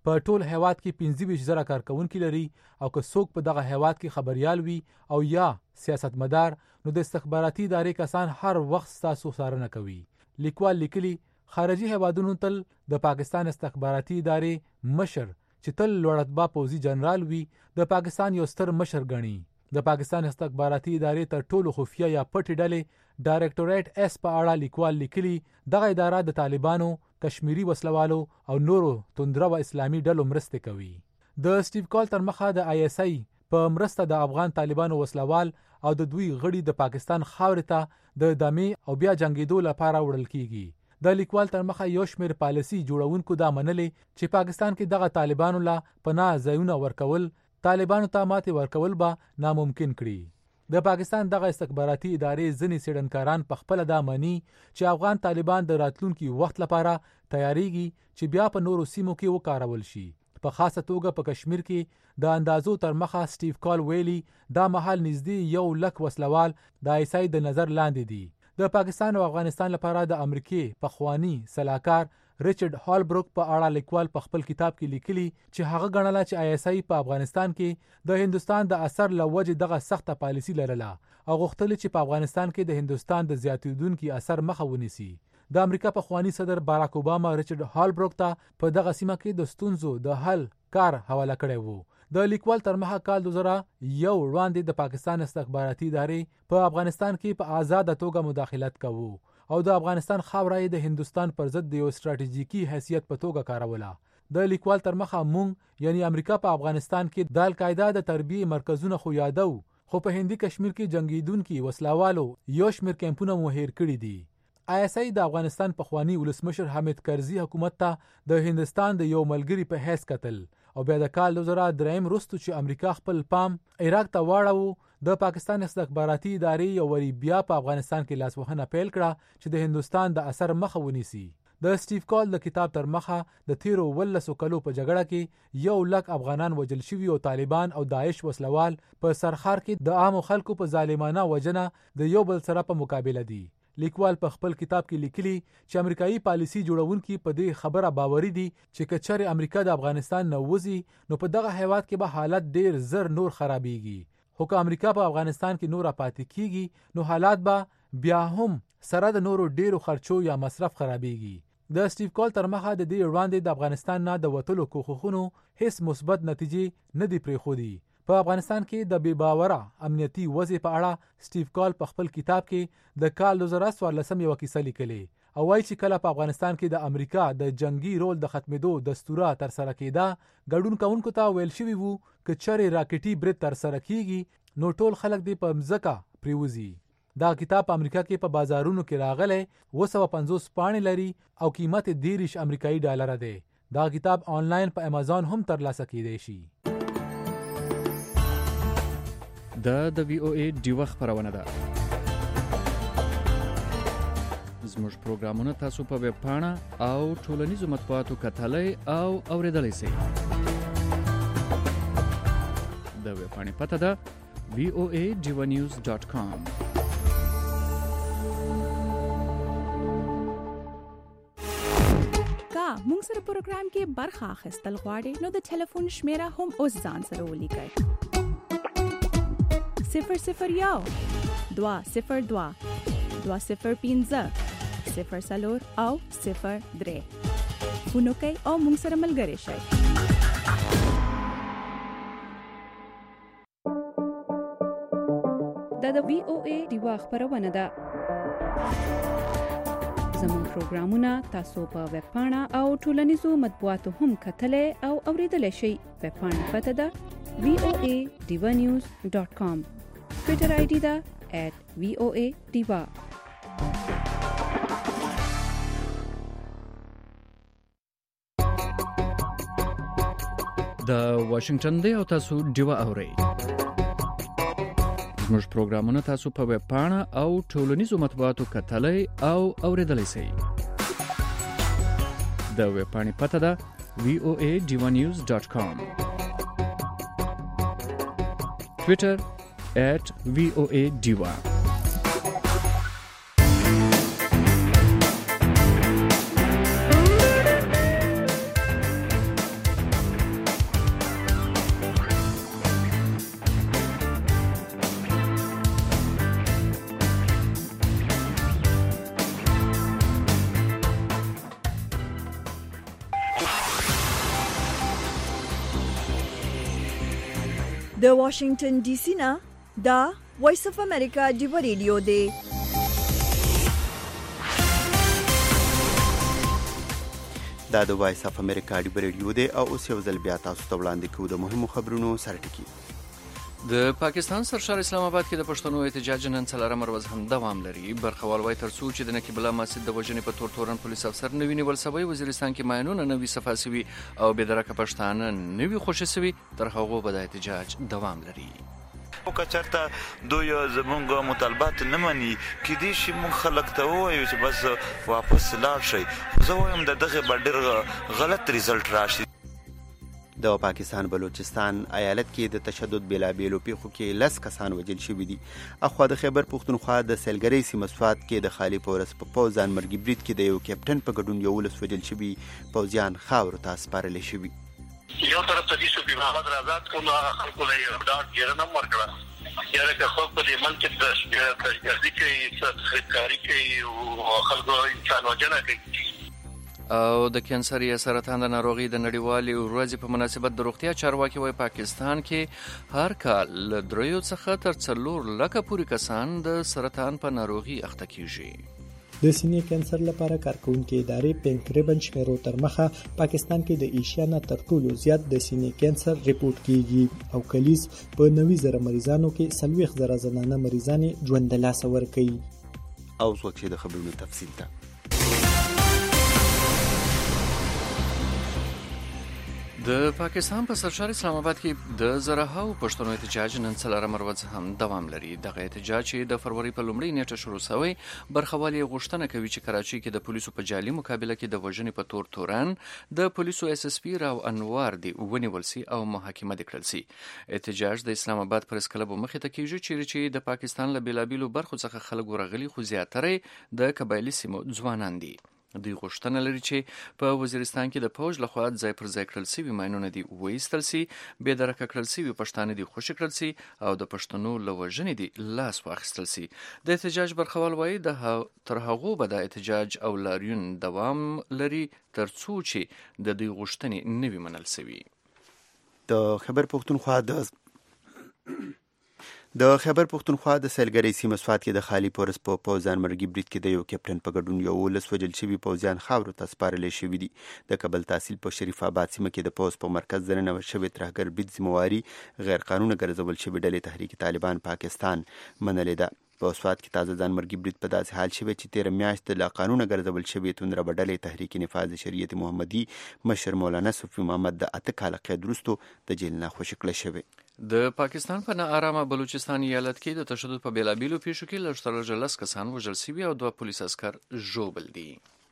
په ټول هیواد کې پنځه ویشت زره کارکونکي لري او که څوک په دغه هیواد کې خبريال وي او یا سیاستمدار نو د استخباراتي ادارې کسان هر وخت تاسو څارنه کوي. لیکوال لیکلي خارجي هیوادونو تل د پاکستان استخباراتي ادارې مشر چې تل لوړرتبه پوځي جنرال وي د پاکستان یو ستر مشر ګڼي. د پاکستان استخباراتي ادارې تر ټولو خفیه یا پټې ډلې ډایرکټوریټ ایس په اړه لیکوال لیکلي دغه اداره د طالبانو، کشمیری وسلوالو او نورو توندره و اسلامي ډلو مرسته کوي. د سټیو کال تر مخه د آی اس آی په مرسته د افغان طالبانو وسلوال او د دوی غړي د پاکستان خاورې ته د دمې او بیا جنگیدو لپاره وړل کیږي. د لیکوال تر مخه یو شمېر پالیسي جوړونکو دا منلې چې پاکستان کې دغه طالبانو لا پناه ځایونه ورکول طالبانو ته ماتې ورکول به ناممکن کړي. د پاکستان دغه استخباراتي ادارې ځینې څېړنکاران په خپله دا مني چې افغان طالبان د راتلونکي وخت لپاره تیاریږي چې بیا په نورو سیمو کې وکارول شي. په خاصه توګه په کشمیر کې د اندازو تر مخه سټیو کال ویلي دا مهال نږدې یو لک وسلوال د آی اس آی د نظر لاندې دي. د پاکستان او افغانستان لپاره د امریکې پخوانی سلاکار ریچارډ هالبروک په اړه لیکوال په خپل کتاب کې لیکلي چې هغه غنله چې آی اس آی په افغانستان کې د هندستان د اثر لوجه دغه سخته پالیسی لرله او غوښتل چې په افغانستان کې د هندستان د زیاتیدونکو اثر مخه ونیسي. د امریکا پخوانی صدر باراک اوباما ریچارډ هالبروک ته په دغه سیمه کې د ستونزو د حل کار حواله کړی وو. د لیکوال تر مخه کال دوه زره یو وړاندې د پاکستان استخباراتي ادارې په افغانستان کې په آزاده توګه مداخلت کوو او د افغانستان خاوره د هندستان پر ضد د یو ستراتیژیکي حیثیت په توګه کاروله. د لیکوال تر مخه مونږ یعنی امریکا په افغانستان کې د القاعده د تربیې مرکزونه خو یادو خو په هندي کشمیر کې جنگیدونکو وسلوالو یو شمېر کیمپونه مو هیر کړي دي. آی اس آی د افغانستان پخوانی ولسمشر حامد کرزي حکومت ته د هندستان د یو ملګری په حیث کتل او بیا د کال دوه زره دریم وروسته چې امریکا خپل پام عراق ته واړاوه د پاکستان استخباراتي ادارې یو وری بیا په افغانستان کې لاسوهنه پیل کړه چې د هندستان د اثر مخه ونیسي. د سټیو کال د کتاب تر مخه د تیرو ولسو کلو په جګړه کې یو لک افغانان وجل شوي او طالبان او داعش وسلوال په سرخار کې د عام خلکو په ظالمانه وجنه د یو بل سره په مقابله دي. لیکوال په خپل کتاب کې لیکلي چې امریکایي پالیسي جوړونکي په دې خبره باوري دي چې کچره امریکا د افغانستان نه وځي نو په دغه هیواد کې به حالت ډیر زر نور خرابېږي. خو که امریکا په افغانستان کې نور پاتې کیږي نو حالات به بیا هم سره د نورو ډیرو خرچو یا مصرف خرابېږي. د سټیو کال تر مخه د دې وړاندې د افغانستان نه د وټلو کوښښونو هیڅ مثبت نتیجې نه دي پرېښودي. په افغانستان کې د بې باوره امنیتي وضع په اړه سټیو کال په خپل کتاب کې د کال دوه زره څوارلسم یو کیسه لیکلې او وایي چې کله په افغانستان کې د امریکا د جنگي رول د ختمېدو دستوره تر سره کېده ګډون کوونکو ته ویل شوي وو که چېرې راکټي برید تر سره کیږي نو ټول خلک دې په مځکه پریوزي. دا کتاب په امریکا کې په بازارونو کې راغلی اوه سوه پنځوس پاڼې لري او قیمت دېرش امریکایي ډالره دی. دا کتاب آنلاین په امازون هم ترلاسه کیدی شي. دا د وی او ای ډیوه خبرونه ده. زموږ پروګرامونه تاسو په ویب پاڼه او ټولنیزو مطبوعاتو کتلای او اوریدلای شئ. د ویب پاڼې پته ده وی او ای ډیوه نیوز ډاټ کام. کا موږ سره پروګرام کې برخه اخیستل غواړئ نو د ټلیفون شمیره هم اوس ځان سره ولیکئ. صفر صفر یو دوا صفر دوا دوا صفر پنځه صفر څلور او صفر درې فون وکړئ او موږ سره ملګري شئ. دا د وی او ای ډیوه خبرونه ده. زموږ پروګرامونه تاسو په ویب پاڼه او ټولنیزو مطبوعاتو هم کتلای او اوریدلای شئ. ویب پاڼه پته ده وی او ای ډیوه نیوز ډاټ کام. ټویټر آی ډي ده ایٹ وی او ای ډیوا. د واشنگټن دی او تاسو ډیوا اورئ. زموږ پروګرامونه تاسو په ویب پاڼه او ټولنیزو مطبوعاتو کتلای او اوریدلای شئ. د ویب پاڼې پته ده وی او ای ډیوا نیوز ډاټ کام. ټویټر ایٹ وی او ای ډیوا. د واشنگټن ډي سي نه دا وایس اف امریکا ډیو ریډیو دی. دا د وایس اف امریکا ډیو ریډیو دی او اوس یو ځل بیا تاسو ته وړاندې کوو د مهمو خبرونو سرټکی. د پاکستان سرشار اسلام آباد کې د پښتنو احتجاج نن څلورمه ورځ هم دوام لري. برخوال وایي تر څو چې د نقیب الله مسجد د وژنې په تور تورن پولیس افسر نوی نیول سوی، وزیرستان کې ماینونه نوی صفا سوي او بېدرکه پښتانه نوی خوشي سوي، تر هغو به د احتجاج دوام لري. او کچرته دوی زمونږ مطالبات نه مني کېدای شي موږ خلک ته ووایو چې بس واپس لاړ شئ. زه وایم د دغې به ډېر غلط ریزلټ راشي. د پاکستان بلوچستان ایالت کې د تشدد بېلابېلو پیښو کې لس کسان وژل شوي دي. اخوا د خیبر پښتونخوا د سیلګرۍ سیمه سوات کې د خالي پورس په پوځ ځانمرګي برید کې د یو کیپټن په ګډون یولس وژل شوي پوځیان خاورو ته سپارلی شوي. یو طرف ته دي صوفي محمد رازاد کوم هغه خلکو له یو ډاټ ګیرنه ورکړه یا که خو په دې من کې د دهشتګردي کوي، خریدکاري کوي او خلکو انسان وژنه کوي. او د کینسر یا سرطان د ناروغي د نړیوالې ورځې په مناسبت د روغتیا چارواکي وایي پاکستان کې هر کال له دریو څخه تر څلور لکه پورې کسان د سرطان په ناروغي اخته کیږي. د سینې کینسر لپاره کارکونکو ادارې پنکریبن شمیرو تر مخه پاکستان کې د ایشیا نه تر ټولو زیات د سینې کینسر ریپورت کیږي او کلیز په نوي زره مریضانو کې څلوېښت زره زنانه مریضانې ژوند د لاسه ورکوي. او څوک چې د خبرونو تفصیل ته د پاکستان په سرشار اسلام آباد کې د زرهاو پښتنو احتجاج نن څلورمه ورځ هم دوام لري. دغه احتجاج چې د فروری په لومړۍ نیټه شروع شوی، برخوال یې غوښتنه کوي چې کراچۍ کې د پولیسو په جعلي مقابله کې د وژنې په تور تورن د پولیسو اس اس پی راو انوار دی ونیول سي او محاکمه دې کړل سي. احتجاج د اسلام آباد پریس کلب مخې ته کیږي چې د پاکستان له بیلابیلو برخو څخه خلک ورغلي، خو زیاتره د قبایلي سیمو ځوانان دي. دوی غوښتنه لري چې په وزیرستان کې د فوج لخوا ځای پر ځای کړل سوي ماینونه دي وایستل سي، بېدرکه کړل سوي پښتانه دي خوشي کړل سي او د پښتنو له وژنې دي لاس واخیستل سي. د احتجاج برخوال وایي د تر هغو به د احتجاج او لاریون دوام لري تر څو چې د دوی غوښتنې نه وي منل سوي. د خیبر پښتونخوا د د خیبر پښتونخوا د سیلګرۍ سیمه سوات کې د خالي پورس په پوځ ځانمرګي برید کې د یو کیپټن په ګډون یولس وژل شوي پوځیان خاورو ته سپارلی شوي دي. د کابل تحصیل په شریف آباد سیمه کې د پوځ په مرکز دننه شوی ترهګر برید ذمواري غیر قانونه ګرځول شوې ډلې تحریک طالبان پاکستان منلې ده. په سوات کې تازه ځانمرګي برید په داسې حال شوی چې تیره میاشت د لا قانونه ګرځول شوې توندره ډلې تحریک نفاذ شریعت محمدي مشر مولانا صوفي محمد د اته کاله قید وروسته د جیل نه خوشي کړی شوی. د پاکستان په ناارامه بلوچستان ایالت کې د تشدد په بیلابیلو پیښو کې لږ تر لږه لس کسان وژل شوي او دوه پولیس عسکر ژوبل دي.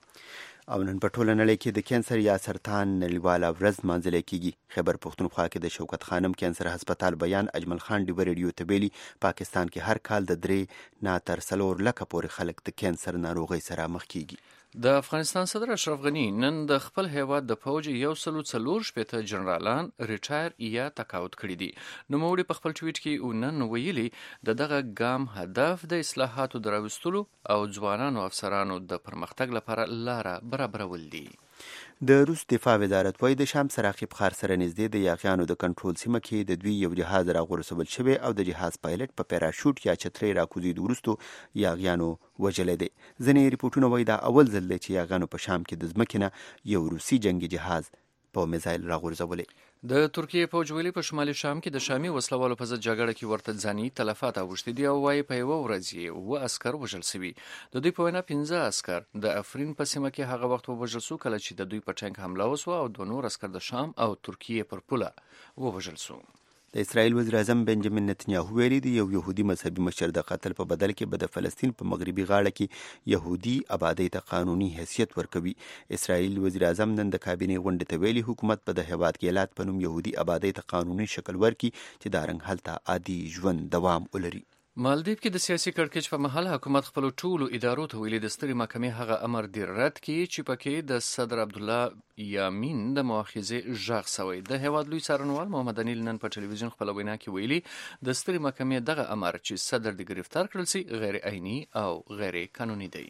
او نن په ټوله نړۍ کې د کینسر یا سرطان نړیواله ورځ لمانځل کیږي. خیبر پښتونخوا کې د شوکت خانم کینسر هسپتال بیان اجمل خان ډیو ریډیو ته ویلي پاکستان کې هر کال د درې نه تر څلور لکه پورې خلک د کینسر ناروغۍ سره مخ کیږي. د افغانستان صدر اشرف غنی نن د خپل هیواد د فوج یو سلو څلور شپېته جنرالان ریټایر یا تقاعد کړي دي. نوموړي په خپل ټویټ کې نن ویلي د دغه ګام هدف د اصلاحاتو د راوستلو او ځوانانو افسرانو د پرمختګ لپاره لاره برابرول دي. د روس دفاع وزارت وایي د شام سراقي بخار سره نږدې د یاغیانو د کنټرول سیمه کې د دوی یو جهاز راغورځول شوی او د جهاز پایلټ په پیراشوټ یا چترۍ راکوزید وروسته یاغیانو وژلی دی. ځینې ریپورټونه وایي دا اول ځل دی چې یاغیانو په شام کې د ځمکې نه یو روسي جنگي جهاز په میزایل راغورځولی. د ترکیې فوج ویلي په شمالي شام کې د شامي وسلوالو په ضد جګړه کې ورته ځاني تلفات اوښتي دي او وایي په یوه ورځ یې اووه عسکر وژل سوي. د دوی په وینا پنځه عسکر د افرین په سیمه کې هغه وخت ووژل سو کله چې د دوی په ټانک حمله وسوه او دوه نور عسکر د شام او ترکیې پر پوله ووژل سو. د اسرائیل وزیر اعظم بنجامین نتنیاهو ویلي دی یو يهودي مذهبي مشر د قتل په بدل کې به د فلسطین په مغربي غاړه کې يهودي آبادۍ ته قانوني حیثیت ورکوي. اسرائیل وزیر اعظم نن د کابینې غونډې ته ویلي حکومت په د هیواد کې په نوم يهودي آبادۍ ته قانوني شکل ورکړي چې دا رنګ هلته عادي ژوند دوام ولري. مالدیف کې د سیاسي کړکېچ په مهال حکومت خپل ټولو ادارو ته ویلي د سترې محکمې هغه امر دی رد کړي چې پکې د صدر عبدالله یامین د مؤاخذې غږ شوی. د هیواد لوی څارنوال محمد انیل نن په ټلویزیون خپل وینا کې ویلي د سترې محکمې دغه امر چې صدر د گرفتار کړل سي غیر عیني او غیر قانوني دی.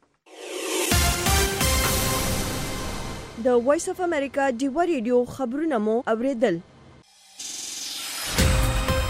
د وایس اف امریکا ډیو ریډیو خبرونه مو اوریدل.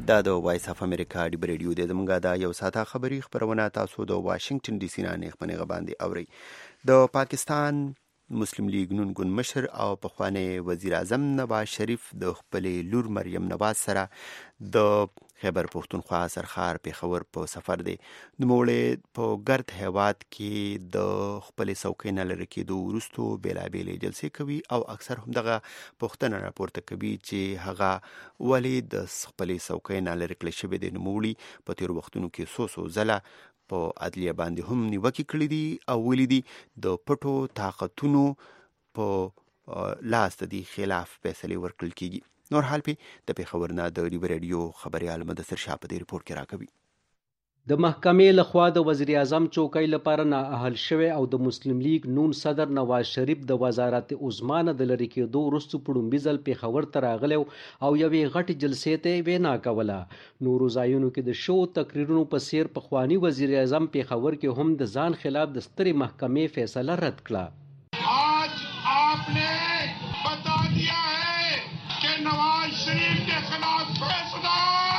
دا د وایس اف امریکا ډیب ریډیو دی. زموږ دا یو ساعته خبري خبرونه تاسو د واشنگټن ډي سي نه نیغ باندې اورئ. د پاکستان مسلم لیگ نون ګوند مشر او پخوانی وزیر اعظم نواز شریف د خپلې لور مریم نواز سره د خیبر پختونخوا سرخار پیښور په سفر دی. نوموړی په ګرد هیواد کې د خپلې څوکۍ نه لرې کېدو وروستو بېلابېلې جلسې کوي او اکثر هم دغه پوښتنه راپورته کوي چې هغه ولې د خپلې څوکۍ نه لرې کړل شوی دی. نوموړي په تېرو وختونو کې څو څو ځله په عدلیه باندې هم نیوکې کړې دي او ویلي دي د پټو طاقتونو په لاس د دې خلاف فیصلې ورکړل کېږي. نور حال پې د پېښور نه د ډیب ریډیو خبریال مدثر شاه په دې رپورټ کې راکوي. د محکمې لخوا د وزیر اعظم چوکۍ لپاره نااهل شوی او د مسلم لیگ نون صدر نواز شریف د وزارت عظما نه د لرې کېدو وروسته په لومړي ځل پېښور ته راغلی او یوې غټې جلسې ته وینا کوله. نورو ځایونو کې د شوو تقریرونو په څیر پخواني وزیر اعظم پېښور کې هم د ځان خلاف د سترې محکمې فیصله رد کړه. آج آپ نے بتا دیا ہے کہ نواز شریف کے خلاف فیصلہ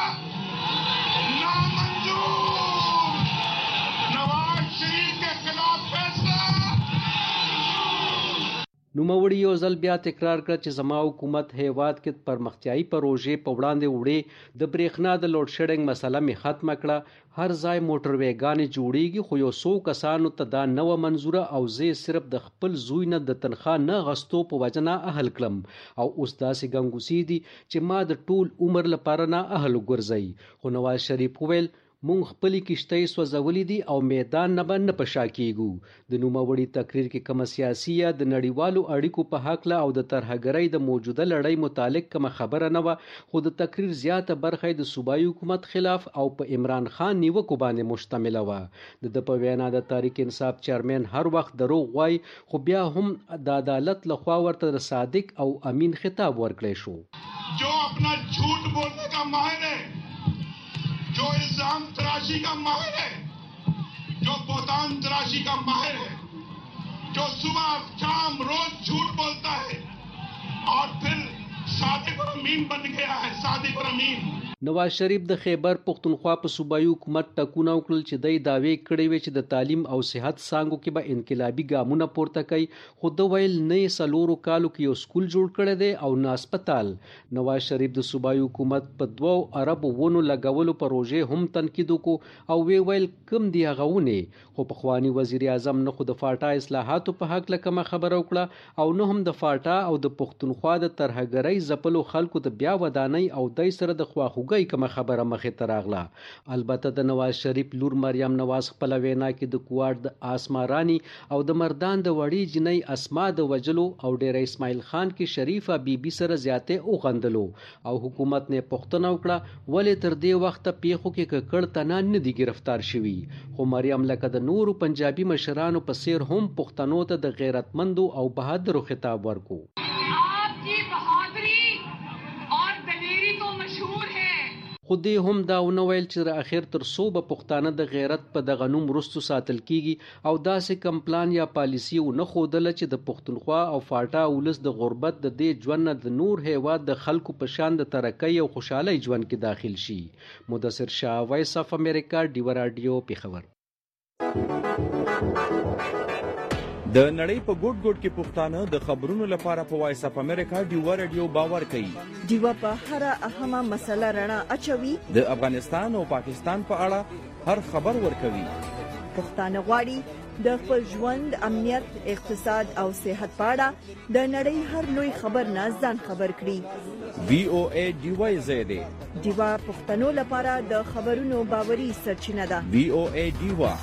نوموړي یو ځل بیا تکرار کړ چې زما حکومت هیواد کې پرمختیایي پروژې په وړاندې وړې، د برېښنا د لوډ شیډینګ مسله مې ختمه کړه، هر ځای موټر ویګانې جوړیږي، خو یو څو کسانو ته دا نه وه منظوره او زه صرف د خپل زوی نه د تنخوا نه غستو په وجه نه اهل کړم او اوس داسې ګنګوسې دي چې ما د ټول عمر لپاره نه اهل وګرځوي. خو نواز شریف وویل مونږ خپلې کشتۍ سوځولې دي او میدان نه به نه په شا کېږو. د نوموړي تقریر کې کومه سیاسي یا د نړیوالو اړیکو په هکله او د ترهګرۍ د موجوده لړۍ متعلق کومه خبره نه وه، خو د تقریر زیاته برخه د صوبایي حکومت خلاف او په عمران خان نیوکو باندې مشتمله وه. د ده په وینا د تحریک انصاف چیرمن هر وخت دروغ وایي، خو بیا هم د عدالت لخوا ورته د صادق او امین خطاب ورکړی شو. جو اپنا جھوٹ بولنے کا ماہر ہے، جو الزام تراشی کا ماہر ہے، جو بہتان تراشی کا ماہر ہے، جو صبح شام روز جھوٹ بولتا ہے اور پھر صادق اور امین بن گیا ہے. صادق اور امین. نواز شریف د خیبر پختونخوا په صوبایي حکومت ټکونه وکړل چې دی دعوې کړې وې چې د تعلیم او صحت څانګو کې به انقلابي ګامونه پورته کوي، خو ده ویل نه یې څلورو کالو کې یو سکول جوړ کړی دی او نه اسپتال. نواز شریف د صوبایي حکومت په دوو اربو ونو لګولو پروژې هم تنقید وکړو او وی ویل کم دي هغه ونې، خو پخواني وزیر اعظم نه خو د فاټا اصلاحاتو په هکله کومه خبره وکړه او نه هم د فاټا او د پختونخوا د ترهګرۍ ځپلو خلکو د بیا ودانۍ او دی سره د خواخوږۍ کومه خبره مخې ته راغله. البته د نواز شریف لور مریم نواز خپله وینا کې د کوواټ د آسما رانی او د مردان د وړې جنۍ اسما د وجلو او ډیره اسماعیل خان کې شریفه بی بی سره زیاتې وغندلو او حکومت نه پوښتنه وکړه ولې تر دې وخته پیښو کې ککړ تنان نه دي گرفتار شوي. خو مریم لکه د نورو پنجابي مشرانو په څیر هم پښتنو ته د غیرتمندو او بهادرو خطاب ورکو. خو دې هم دا ونه ویل چې د اخر تر څو به پښتانه د غیرت په دغه نوم وروستو ساتل کیږي او داسې کم پلان یا پالیسي ونه ښودله چې د پښتونخوا او فاټا ولس د غربت د دې ژوند نه د نور هیواد د خلکو په شان د ترقۍ او خوشحالۍ ژوند کې داخل شي. مدثر شاه، وایس اف امریکا، ډیو راډیو، پېښور. د نړۍ په ګوټ ګوټ کې پښتانه د خبرونو لپاره په وایس اف امریکا ډیو راډیو باور کوي. ډیو په هر اهمه مسله رڼا اچوي، د افغانستان او پاکستان په اړه هر خبر ورکوي. پښتانه غواړي د خپل ژوند، امنیت، اقتصاد او صحت په اړه د نړۍ هر لوی خبر نه ځان خبر کړي. وی او ای ډیو زیاده ډیو پښتنو لپاره د خبرونو باوري سرچینه ده. وی او ای ډیو.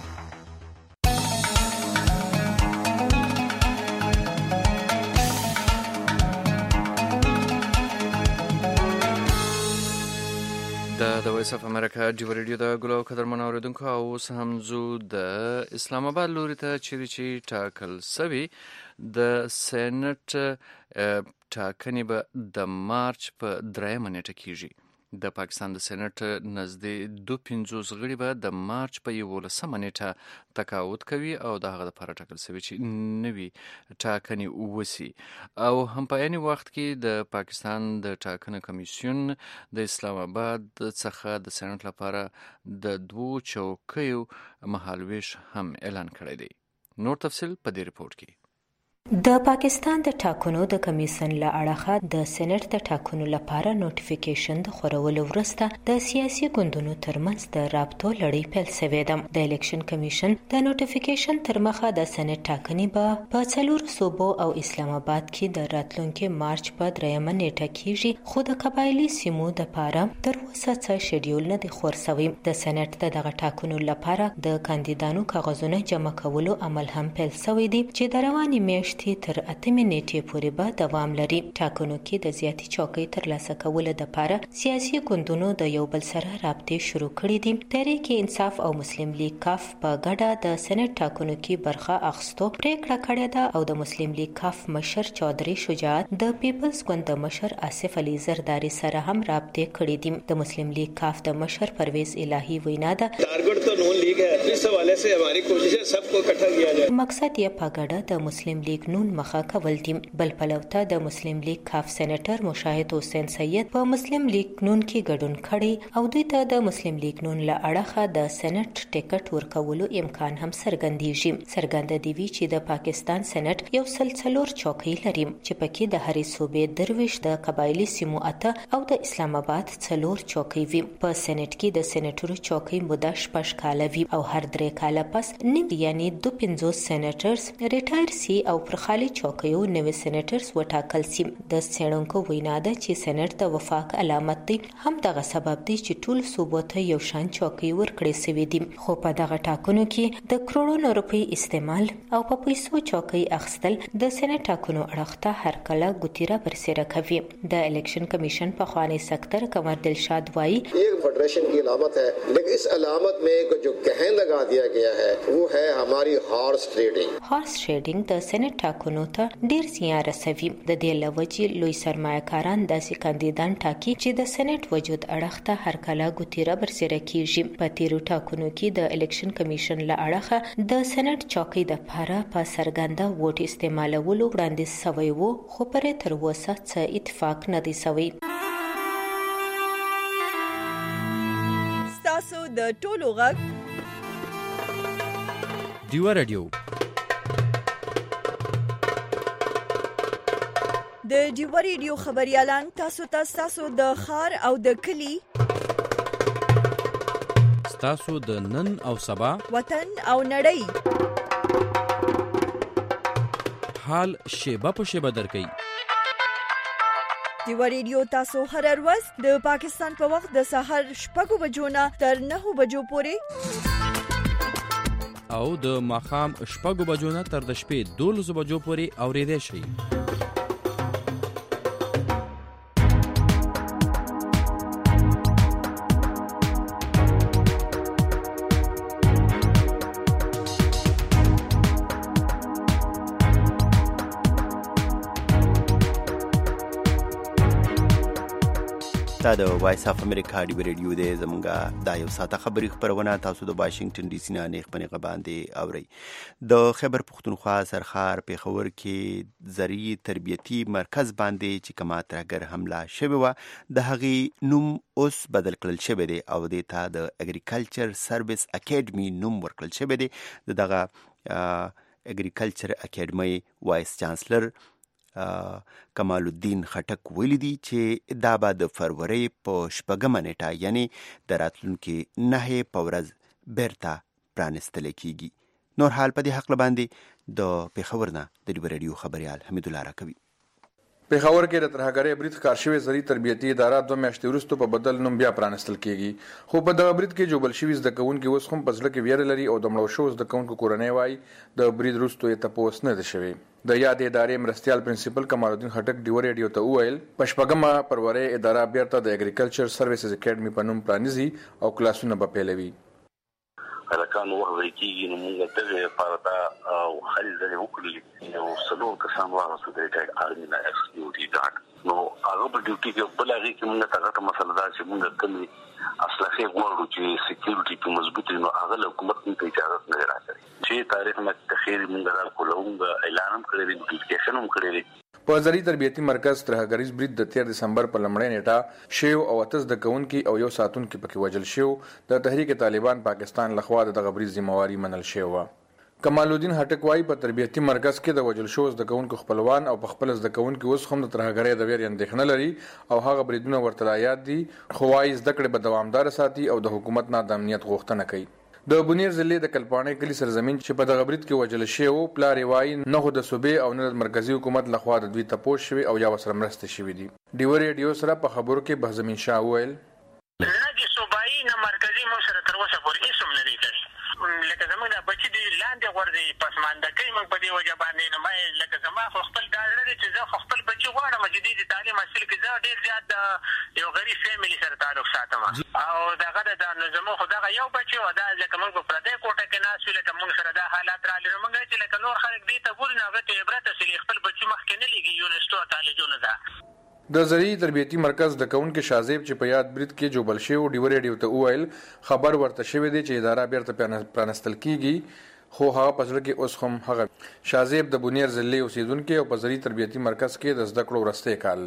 د وایس اف امریکا ډیو ریډیو د ګلو قدرمن اوریدونکو او اوس هم ځو د اسلام آباد لوري ته چیرې چې ټاکل سوي د سېنټ ټاکنې به د مارچ په درېیمه نیټه کیږي. د پاکستان د سېنات نزدې دوه پنځوس غړي به د مارچ په یولسمه نیټه تقاعد کوي او د هغه لپاره ټاکل شوي چې نوي ټاکنې وسي. او هم په عین وخت کې د پاکستان د ټاکنو کمیسیون د اسلام آباد څخه د سېنات لپاره د دوو چوکیو مهالویش هم اعلان کړی دی. نور تفصیل په دې ریپورت کې. د پاکستان د ټاکنو د کمیسیون له اړخه د سېنات د ټاکنو لپاره نوټیفیکیشن د خورولو وروسته د سیاسي ګوندونو ترمنځ د رابطو لړۍ پیل شوې ده. د الیکشن کمیشن د نوټیفیکیشن تر مخه د سېنات ټاکنې به په څلورو صوبو او اسلام آباد کې د راتلونکي مارچ په دریمه نیټه کېږي، خو د قبایلي سیمو دپاره تر اوسه څه شیډیول نه دی خور شوی. د سېنات د دغه ټاکنو لپاره د کاندیدانو کاغذونه جمع کولو عمل هم پیل شوی دی چې د روانې میاشتې تر اتمې نیټې پورې به دوام لري. ټاکنو کې د زیاتې چوکۍ ترلاسه کولو دپاره سیاسي ګوندونو د یو بل سره رابطې شروع کړي دي. تحریک انصاف او مسلم لیگ کاف په ګډه د سېنات ټاکنو کې برخه اخیستو پریکړه کړې ده او د مسلم لیگ کاف مشر چودري شجاعت د پیپلز ګوند د مشر آصف علي زرداری سره هم رابطې کړي دي. د مسلم لیگ کاف د مشر پرویز الهی وینا ده ټارګټ تو نون لیگ ہے، اس حوالے سے ہماری کوشش ہے سب کو اکٹھا کیا جائے. مقصد یې په ګډه د مسلم لیگ نون مخه کول دي. بل پلوته د مسلم لیگ کاف سېنیټر مشاهد حسین سید په مسلم لیگ نون کې ګډون کړي او دوی ته د مسلم لیگ نون له اړخه د سېنات ټیکټ ورکولو امکان هم څرګندېږي. څرګنده دی وی چې د پاکستان سېنات یو سل څلور چوکۍ لري چې پکې د هرې صوبې درویش د قبایلی سیمو اته او د اسلام آباد څلور چوکۍ وي. په سېنات کې د سېنیټرو چوکۍ موده شپږ کاله وي او هر درې کاله پس نیم یعنی دوه پنځوس سېنیټرز ریټایر سی او پر خالي چوکیو نوي سېنیټرز وټاکل شي. د څېړونکو وینا ده چې سېنات د وفاق علامت دی. هم دغه سبب دی چې ټول صوبو ته یو شان چوکۍ ورکړې شوې دي، خو په دغه ټاکنو کې د کروڑونو روپۍ استعمال او په پیسو چوکۍ اخیستل د سېنات ټاکنو اړخ ته هر کله ګوتیره برسېره کوي. د الیکشن کمیشن پخوانی سکتر قمر دلشاد وایي یہ فیڈریشن کی علامت ہے، لیکن اس علامت میں جو گہن لگا دیا گیا ہے وہ ہے ہماری ہارس ٹریڈنگ. هارس ټریډینګ د سېنات ټاکنو ته ډیر زیان رسوي. د دې لوجې لوی سرمایه‌کاران داسې کاندیدان ټاکي چې د سېنات وجود اړخ ته هر کله ګوتیره برسېره کیږي. په تیرو ټاکنو کې د الیکشن کمیشن له اړخه د سېنات چوکۍ دپاره په څرګنده ووټ استعمالولو وړاندیز سوی و، خو پرې تر اوسه څه اتفاق نه دی سوی. ستاسو د ټولو غږ ډیوا رادیو. د ډیوا ریډیو خبريالان تاسو ته تاسو د خار او د کلی تاسو د نن او سبا وطن او نړۍ حال شیبه په شیبه درکې. ډیوا ریډیو تاسو هر ورځ د پاکستان په وخت د سحر شپږ بجو نه تر نهه بجو پورې او د ماښام شپږ بجو نه تر د شپې دولس بجو پورې اورېدای شئ. دا د وایس اف امریکا ډیوا ریډیو دی. زمونږه دا یو ساعته خبري خبرونه تاسو د واشنگټن ډي سي نه نیغ په نیغه باندې اورئ. د خیبر پختونخوا سرخار پیښور کې زرعي تربیتي مرکز باندې چې کومه ترهګر حمله شوې وه د هغې نوم اوس بدل کړل شوی دی او دې ته د اګریکلچر سروس اکیډمي نوم ورکړل شوی دی. د دغه اګریکلچر اکیډمي وایس چانسلر کمال الدین خټک ویلي دي چې دا به د فروری په شپږمه نیټه یعنی د راتلونکي نهه په ورځ بیرته پرانستل کیږي. نور حال په دې حق باندې د پیښور نه د ډیوا ریډیو خبريال حمید الله راکوي. پیښور کې د ترهګرۍ برید ښکار شوی زرعي تربیتي اداره دوه میاشتې وروسته په بدل نوم بیا پرانستل کیږي، خو په دغه برید کې جوړل شوي زده کوونکي اوس هم په زړه کې ویره لري او د مړو شوو زده کوونکو کورنۍ وایي د برید وروسته یې تپوس نه دی شوی. د یادې ادارې مرستیال پرنسپل کمال الدین خټک ډیوا ریډیو ته وویل په شپږمه فروری اداره بیرته د اګریکلچر سروسز اکیډمي په نوم پرانیزي او کلاسونه به پیلوي. هلکانو وحوی کېږي نو موږ دغې لپاره دا هلې ځلې وکړلې یو څلور کسان واغوستو د ریټایرډ آرمي نه ایکس یو ډي ګارډ نو هغه په ډیوټي کې بل هغه کې موږ ته غټه مسله ده چې موږ کلی اصلاحي غواړو چې سکیورټي په مضبوطی نو هغه حکومت ته اجازه نه راکړي چې تاریخ نه تخیر موږ راکولو اعلان هم کړی دی نوټیفیکیشن هم کړی دی. په زری تربیتی مرکز ترهګریز برید د تیر دسمبر په لمړۍ نیټه شیو او اتس د کونکي او یو ساتونکو پکې وجل شو. د تحریک طالبان پاکستان لخوا د غبري ذمہواری منل شوی. کمال الدین هټک وايي په تربیتی مرکز کې د وجل شو د کونکو خپلوان او په خپل د کونکو اوس هم د ترهګری د ویر اندېښنه لري او هغه بریدونه ورته یاد دي خو وايي زده کړې به دوامدار ساتي او د حکومت نه د امنیت غوښتنه کوي. د بونیر ضلع د کلپانې کلی سرزمین چې په دغه برید کې وجل شوی پلار وایي نه خو د صوبې او نه د مرکزی حکومت لخوا د دوی تپوس شوی او یا وسره مرسته شوی دي. ډیو ریډیو سره په خبرو کې بهزمین شاه ویل نه د صوبایي نه مرکزی مو سره تر اوسه پورې هیڅ هم نه دی کړی. لکه زموږ د بچي دی لاندې غورځي پسمانده کوي موږ په دې وجه باندې نه مې لکه زما خو خپل ډاډ لري چې زه خپل بچي غواړم چې دې تعلیم حاصل کړي. زه ډېر زیات یو غریب فیملی سره تعلق ساتم او دغه د نظم خو دغه یو بچي و دا لکه موږ په پردې کوټه کې ناس وي لکه موږ سره دا حالات را لري موږ چې لکه نور خلک دې ته ګوري نه هغه ته عبرت اصلي خپل بچي مخکې نه لګي یونیسټو کالجونه ده. د زری تربیتی مرکز د کونکي شازیب چې په یاد برید کې جوبل شو ډیو ریډیو ته وویل خبر ورته شوی دی چې اداره بیرته پرانستل کیږي خو هغه پزړه کې اوس هم هغه شازیب د بونیر ضلع اوسیدونکو او په زری تربیتی مرکز کې د زده کړو ورسته کال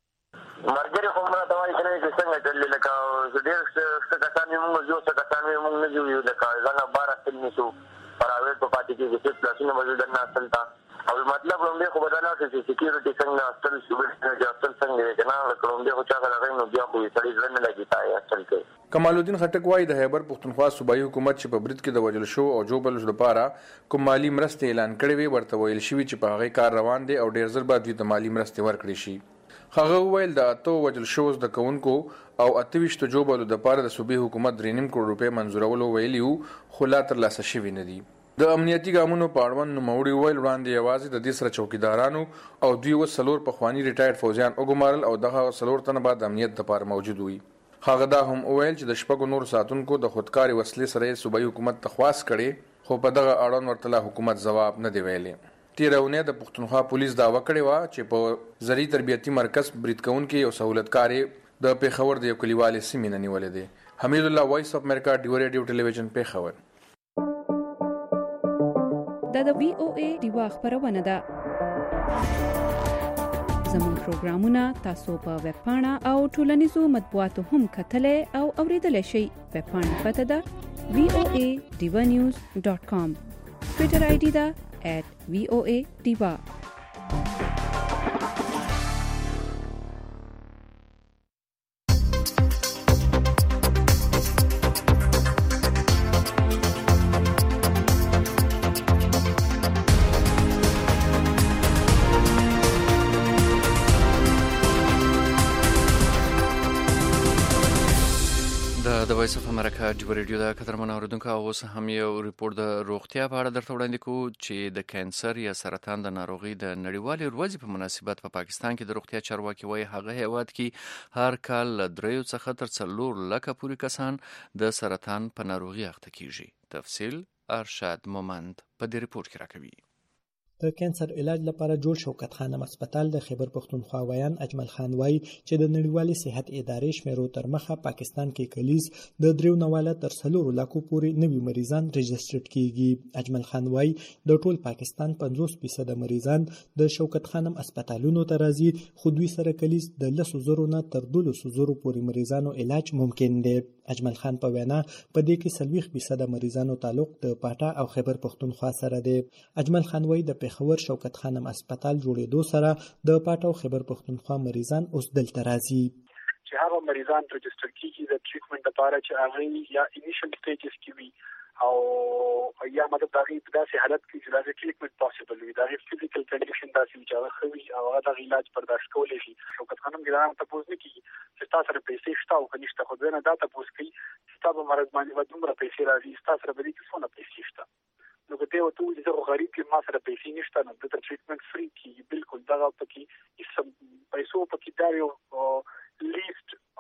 لې مرګري خو مړه دوای کړی چې څنګه دلته لکه ډېر څه کسان موږ یو څه کسان موږ نه جوړو لکه ځنه بار اصل نشو پرایویټ په پاتې کې چې پلاسونه موجود نه اصل تا او مطلب لومبه خو بدلا چې سکیورټي څنګه اصل شوبه چې اصل څنګه دی کنه لومبه خو چا غواړي نو بیا خو یې سړي ځنه لګی تا اصل کې. کمال الدین خټک وايي د خیبر پختونخوا صوبایي حکومت چې په برید کې د وجل شو او جوبل لپاره کوم مالی مرسته اعلان کړی وي ورته ویل شوی چې په هغه کار روان دي او ډیر زر بعد د مالی مرسته ورکړي شي. هغه ویل د اتو وجل شو د کونکو او اتويشت جوبل د لپاره د صوبایي حکومت درې نیم کروڑ روپے منزورولو ویلیو خو لا تر لاسه شوی نه دي. د امنیتي ګامونو په اړوند نوموړي ویل وړاندې یوازې د دې سره چوکیدارانو او دوی وسلور په خواني ریټایر فوجیان وګمارل او دغه سلور تنه بعد امنیت لپاره موجود وي. هغه دا هم ویل چې د شپږو نور ساتونکو د خودکاري وسلې سره صوبایي حکومت تخواس کړي خو په دغه اړوند ورته حکومت جواب نه دی ویلي. تیرونه د پښتونخوا پولیس داوا کړې و چې په زری تربیتی مرکز برید کوونکو او سہولتکاري د پیښور د یو کلیوالي سیمې نه نیولې دي. حمید الله وایس اف امریکا ډیو ریډیو ټلویزیون پیښور. دا د وی او ای دیوا خبرونه ده. زموږ پروګرامونه تاسو په ویب پاڼه او ټولنیزو مطبوعاتو هم کتلای او اوریدلای شئ. ویب پاڼه پته ده وی او ای دیوا نیوز ډاٹ کام. ټویټر آی ډي ده ایٹ وی او ای دیوا. د وایس اف امریکا ډیو ریډیو دا قدرمن اوریدونکو اوس هم یو ریپورت د روغتیا په اړه درته وړاندې کوو چې د کانسر یا سرطان د ناروغي د نړیوالې ورځې په مناسبت په پاکستان کې د روغتیا چارواکي وایي هغه هیواد کې هر کال له دریو څخه تر څلور لکه پورې کسان د سرطان په ناروغي اخته کیږي. تفصیل ارشاد مومند په دې ریپورت کې راکوي. د کانسر علاج لپاره جوړ شوکت خانم هسپتال د خیبر پختونخوا ویان اجمل خان وایي چې د نړیوالې صحت ادارې شمیرو تر مخه پاکستان کې کلیز د دریو نواله تر څلورو لکو پورې نوي مریضان رجسټرډ کیږي. اجمل خان وایي د ټول پاکستان پنځوس فیصد مریضان د شوکت خانم هسپتالونو ته راځي خو دوی سره کلیز د لسو زرو نه تر دولسو زرو پورې مریضانو علاج ممکن دی. اجمل خان په وینا په دې کې څلوېښت فیصد مریضانو تعلق د پاټا او خیبر پختونخوا سره دی. اجمل خان وایي د خبر شوکت خانم هسپتال جوړېدو سره د پاټاو خیبر پختونخوا مریضان اوس دلته راځي. چې هغه مریضان رجسټر کیږي د ټریټمنټ لپاره چې هغه یا انیشل سټیجز کې وي او یا مطلب دا غي په داسې حالت کې چې دا ټریټمنټ پاسیبل وي دا غي فزیکل کنډیشن داسې چې هغه خوي او هغه د علاج برداشت کولای شي. شوکت خانم ګرام ته پوښتنه کیږي چې تاسو سره پیسې شته او کنيشته خو نه دا ته پوښتنه کوي چې تاسو مرز باندې ودومره پیسې راځي تاسو سره به دې څونه پیسې شته. نو که ته وته چې زه غریب کې ما سره پیسې نشته نو د ټریټمنټ فری کی بالکل دا پکې هیڅ پیسو پکې دا یو لیست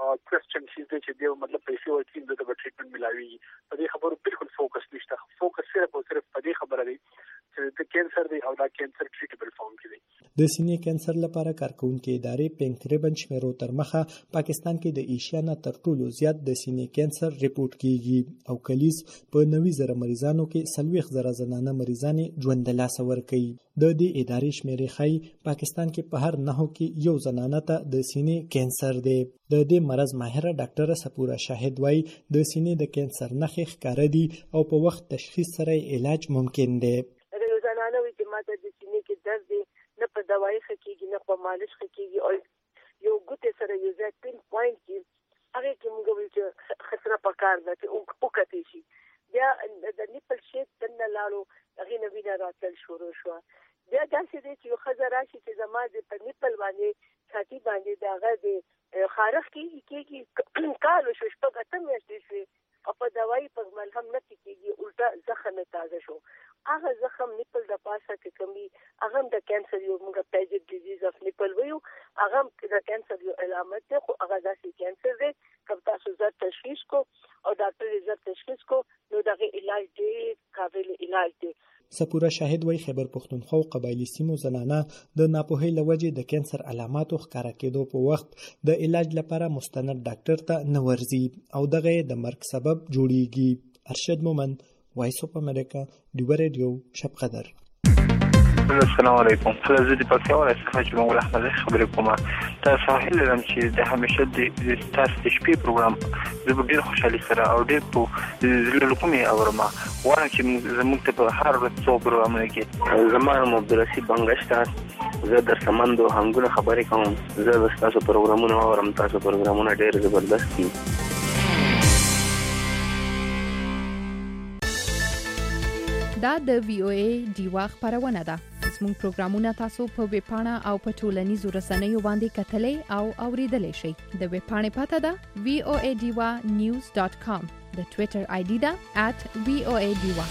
کوېسچن شي چې دی مطلب پیسې ورکړي د ټریټمنټ ملاوي په دې خبرو بالکل فوکس نشته. فوکس صرف او صرف په دې خبره دی چې د کینسر دی او دا کینسر ټریټبل فارم کې دی. د سینې کینسر لپاره کارکونکو ادارې پینک ریبن شمیرو تر مخه پاکستان کې د ایشیا نه تر ټولو زیات د سینې کینسر ریپورت کیږي او کلیز په نوي زره مریضانو کې سلويخ زره زنانه مریضانې ژوند لاس ور کوي. د دې ادارې شمیرې ښایي پاکستان کې په هر نهو کې یو زنانه ته د سینې کینسر دی. د دې مرض ماهره ډاکټره سپوره شاهد وایي د سینې د کینسر نښې ښکاره دي او په وخت تشخیص سره علاج ممکن دی. یو زنانه وي چې ماته د سینې کې درد دی، نه په دوايي ښه کېږي نه په مالش ښه کېږي، او یو ګوتې سره یو ځای پین پوینټ کې هغې کې موږ وایو چې خسره پکار ده چې وکتې شي. بیا د نیپل شیپ دننه لاړو، هغې نه وینه راتلل شروع شوه. بیا داسې دی چې یو ښځه راشي چې زما د په نیپل باندې چھاتی باندې د هغه د خارښ کېږي کېږي کال وشو، شپږ اته میاشتې شوې او په دوايي په ملهم نه کېږي، الټا زخم یې تازه شو. هغه زخم نیپل د پاسه کې کمی هغه هم د کینسر یو موږ پیجټ ډیزیز اف نیپل ویو، هغه هم د کینسر یو علامت دی، خو هغه داسې کینسر دی که تاسو زر تشخیص کو او ډاکټر یې زر تشخیص کو نو دغه علاج ډېر قابل علاج دی. سپوره شاهد وای خیبر پښتونخوا او قبایلی سیمو زنانه د ناپوهۍ له وجې د کینسر علاماتو ښکاره کېدو په وخت د علاج لپاره مستند ډاکټر ته نه ورځي او دغه د مرګ سبب جوړیږي. ارشد مومند، وایس اف امریکا، ډیو ریډیو، شب قدر. السلام علیکم. زه د پکتیا ولایت څخه جمال احمد خبرې کوم. تاسو هیله لرم چې د همیشه د تاسو د شپې پروګرام زه ډېر خوشحالي سره او ډېر په زړه کومې اورم. غواړم چې زموږ ته په هر ورځ څو پروګرامونه کې زما نوم عبدالرشید بنګشته، زه در سمندو همګونه خبرې کوم. زه تاسو پروګرامونه اورم، تاسو پروګرامونه ډېر زبردست دي. دا د وی او ای ډیوا خبرونه ده. زموږ پروګرامونه تاسو په ویب پاڼه او په ټولنیزو رسنیو باندې کتلې او اوریدلې شئ. د ویب پاڼې پته ده وی او ای ډیوا نیوز ډاٹ کام. د ټوئیټر آی ډي ده ات وی او ای ډیوا.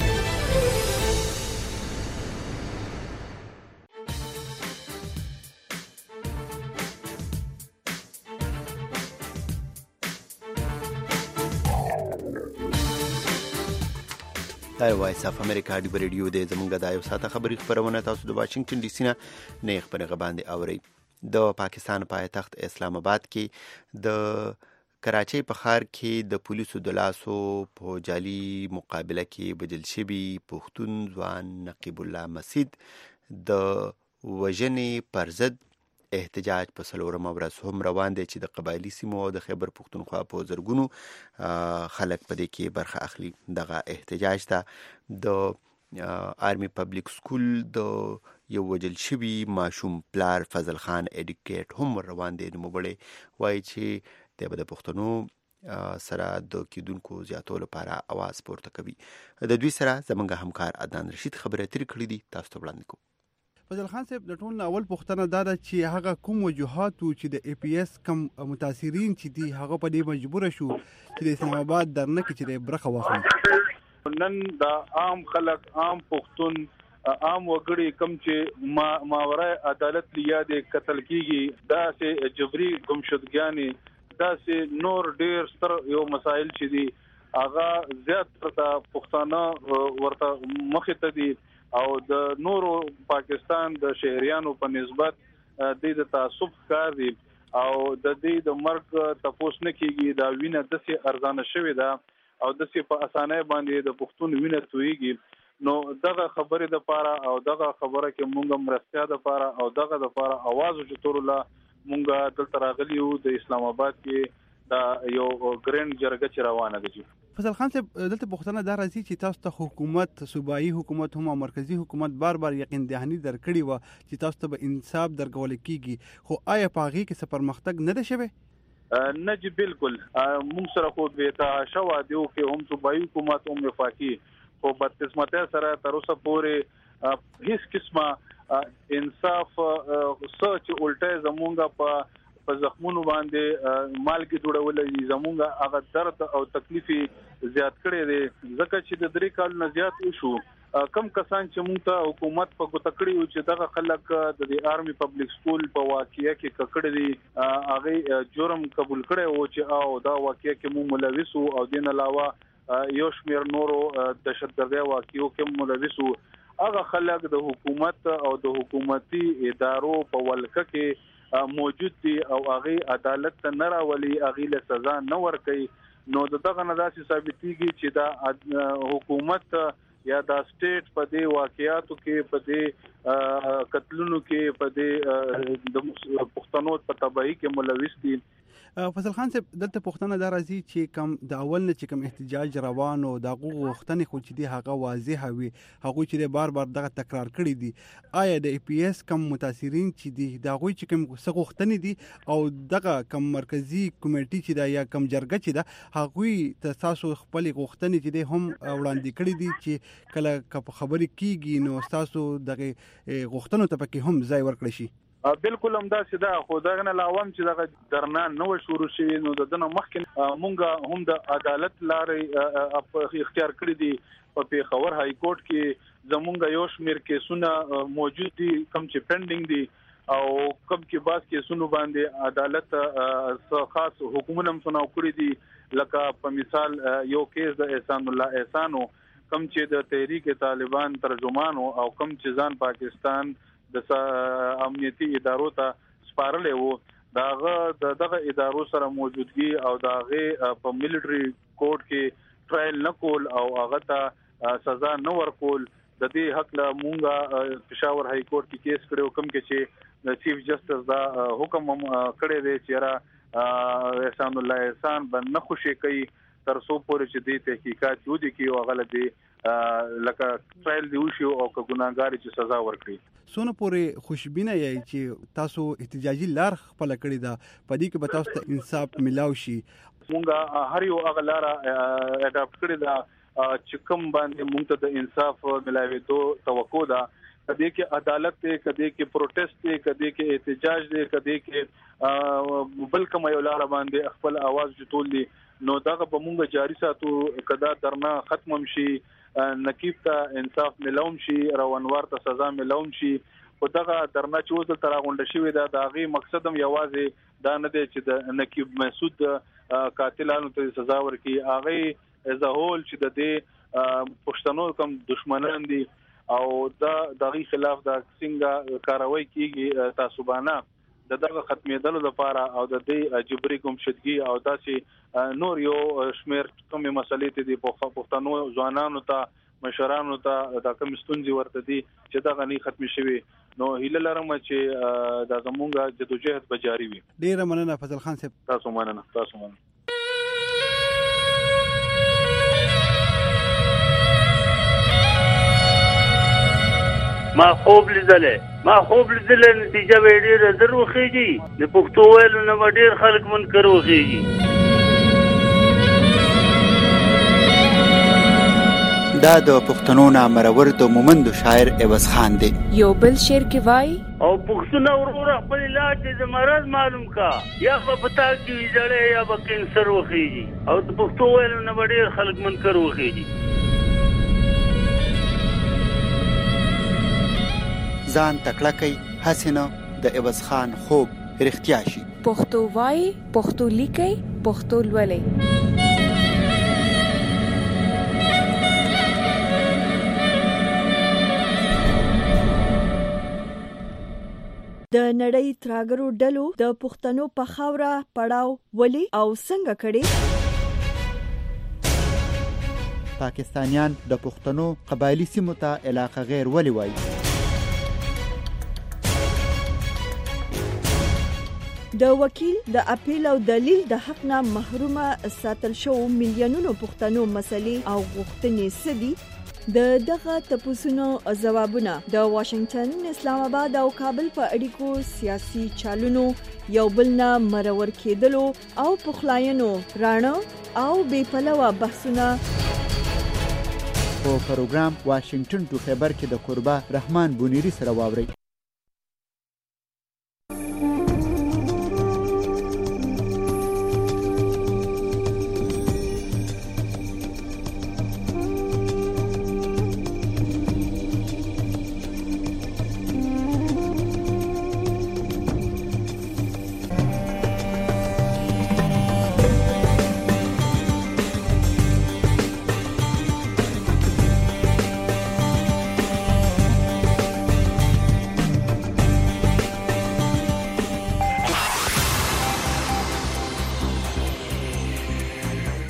دا وایس اف امریکا ډیو ریډیو د زمونږ د یو ساعته خبري خبرونه تاسو د واشنگټن ډي سي نه نه خبرې باندې اوري. د پاکستان پایتخت اسلام آباد کې د کراچۍ په ښار کې د پولیسو د لاسو په جعلي مقابله کې وژل شوي پښتون ځوان نقیب الله مسید د وژنې پر ضد احتجاج په څلورمه ورځ هم روان دی چې د قبایلي سیمو او د خیبر پښتونخوا په زرګونو خلک په دې کې برخه اخلي. دغه احتجاج ته د آرمي پبلک سکول د یو وژل شوي ماشوم پلار فضل خان ایډیکیټ هم روان دی. نوموړی وایي چې د د پښتنو سره د کیدونکو زیاتو لپاره اواز پورته کوي. د دوی سره زمونږ همکار عدنان رشید خبرې اترې کړې دي، تاسو ته وړاندې کوو. فضل خان صاحب، د ټول اول پوښتنه دا ده چې هغه کوم وجوهات چې د ای پی ایس کم متاثرین چې دي هغه په دې مجبور شو چې د اسلام آباد درنه کې چې برخه واخلي. نن د عام خلک، عام پښتون، عام وګړي کم چې ما ماورای عدالت لیا د قتل کیږي، دا سه جبري گمشدګیانې، دا سه نور ډیر ستر یو مسائل چې دي هغه زیات تر پښتانه ورته مخې ته دي او د نورو پاکستان د شهریانو په نسبت د دې د تعصب کار دی او د دې د مرګ تپوس نه کیږي. دا وینه د سي ارزانه شوی دا او د سي په اسانه باندې د پښتون وینه تویږي. نو دغه خبره د پاره او دغه خبره کې مونږ مرستیا د پاره او دغه د پاره आवाज چتورلا مونږ دلته راغلیو د اسلام آباد کې دا یو ګرین جرګه چې روانه ده. فضل خان صاحب، دلته پوښتنه دا راځي چې تاسو ته حکومت، صوبایي حکومت هم او مرکزی حکومت بار بار یقین دهانی درکړي و چې تاسو ته به انصاف درکول کیږي، خو آیا په هغه کې څه پرمختګ نه ده شوی؟ نه جی بالکل. موږ سره خو به تاسو وادیو کې هم صوبایي حکومت هم وفاقي خو بدقسمتۍ سره تر اوسه پورې هیڅ قسمه انصاف سوچ الټه زمونږه په په زخمونو باندې مالګي جوړولې زمونږه هغه درد او تکلیف زیات کړي دي. ځکه چې د درې کال نه زیات وشو کم کسان چې موږ ته حکومت په ګوته کړی و چې دغه خلک د دې آرمي پبلک سکول په واقعیا کې ککړ دي هغه جرم قبول کړي و چې او دا واقعیا کې موږ ملوث وو او دین علاوه یو شمیر نورو دهشتګردي واقعو کې ملوث وو. هغه خلک د حکومت او د حکومتي ادارو په ولکه کې موجود دي او هغه عدالت ته نه راولي، هغه له سزا نه ورکوي. نو دغه نه داسې ثابتېږي چې دا حکومت یا دا سټیټ په دې واقعاتو کې په دې قتلونو کې په دې د پښتنو په تباہي کې ملوث دي. فضل خان صاحب دلته پښتنه دا راځي چې کم د اول نه چې کم احتجاج روان او د حقوق غوښتنې خو چې دی هغه واضح وي، هغه چې بار بار دغه تکرار کړی دي. آیا د ای پی ایس کم متاثرین چې دي دا غوي چې کم څه غوښتنې دي او دغه کم مرکزی کمیټې چې دا یا کم جرګه چې دا هغه تاسو خپل غوښتنې چې دي هم وړاندې کړی دي چې کله خبرې کیږي نو تاسو دغه غوښتنو ته پکې هم ځای ورکړئ شي؟ بالکل هم دا سیده خو دغه نه لاوم چې دغه درنا نو شروع شي نو دنه مخکې مونږه هم د عدالت لارې اختیار کړی دي. په پیښور های کورټ کې زمونږ یو شمیر کیسونه موجود دي کم چې پینډینګ دي او کم کې باز کیسونو باندې عدالت خاص حکومت هم سناو کړی دي. لکه په مثال یو کیس د احسان الله احسانو کم چې د تحریک طالبان ترجمان او کم چې ځان پاکستان د امنیتي ادارو ته سپارلې وو، داغه دغه ادارو سره موجودګي او داغه په ملټري کورټ کې ټرایل نه کول او هغه ته سزا نه ورکول. د دې حق له مونږه پېښور های کورټ کې کیس کړو کوم کې چې د چیف جسټس دا حکم کړی دی چې را احسان الله احسان باندې خوشي کوي تر څو پورې چې د تحقیقات جوړ کی او غلطي لکه ټرایل دی وشي او که ګناګار چې سزا ورکړي. سونه پورې خوشبینه یې چې تاسو احتجاجي لار خپل کړی دا پدې کې به تاسو ته انصاف ملاوي شي. مونږه هر یو هغه لار اډاپټ کړی دا چې کوم باندې مونږ ته د انصاف ملاوي دوه توقع ده. کدی کې عدالت ته کدی کې پروټیسټ ته کدی کې احتجاج دی کدی کې بل کوم یو لار باندې خپل आवाज جوړول دي. نو دغه په مونږه جاری ساتو کدا درنا ختم شي، نقیب ته انصاف ملوم شي، روانوار ته سزا ملوم شي. او دغه درنا چې وزل تر غونډه شوی دا دغه مقصد هم یوازې دا نه دی چې د نقیب مسعود قاتلانو ته سزا ورکړي، هغه از هول چې د دې پښتنو کوم دشمنان دي او دا دغه خلاف د څنګه کاروایی کیږي تعصبانه د دغه ختمېدلو لپاره او د دې جبري ګمشدګي او داسې نور یو شمیر کومې مسلې ته دي پښتنو ځوانانو ته مشرانو ته د کوم ستونزې ورته دي چې دغه نه ختم شوي. نو هیله لرم چې د زمونږه جدوجہد به جاری وي. ډیره مننه فضل خان صاحب. تاسو مننه. تاسو مننه. ما خوب لیدلې ما خوب لیدلې نتیجه به ډیره زر وخیږي. د پښتو ویلو نه ډیر خلک منکر وخیږي. دا د پښتنو نامرور د مومند شاعر عوض خان دی. یو بل شعر کې وای او پښتون ورور خپل علاج د مرض معلوم کا یا په پتا کې جړې یا په کینسر وخیږي او د پښتو ویلو نه ډیر خلک منکر وخیږي. ځان تکړه کوي حسینه د عوض خان خوب رښتیا شي. پښتو وای پښتو لیکي پښتو لولي. د نړۍ تراګرو ډلو د پښتنو په خاوره پړاو ولي او څنګه کړي؟ پاکستانیان د پښتنو قبایلی سیمو ته علاقه غیر ولي وایي؟ د وکیل د اپیل او دلیل د حق نه محرومه ساتل شو میلیونونو پښتنو مسلې او غوښتنې سدي. د دغه تپوسونو ځوابونه د واشنگټن، اسلام آباد او کابل په اړیکو سیاسي چالونو یو بل نه مرور کېدلو او پخلاینو رانه او بې پلوه بحثونه په پروګرام واشنگټن ټو خیبر کې د قربا رحمان بونیری سره واوري.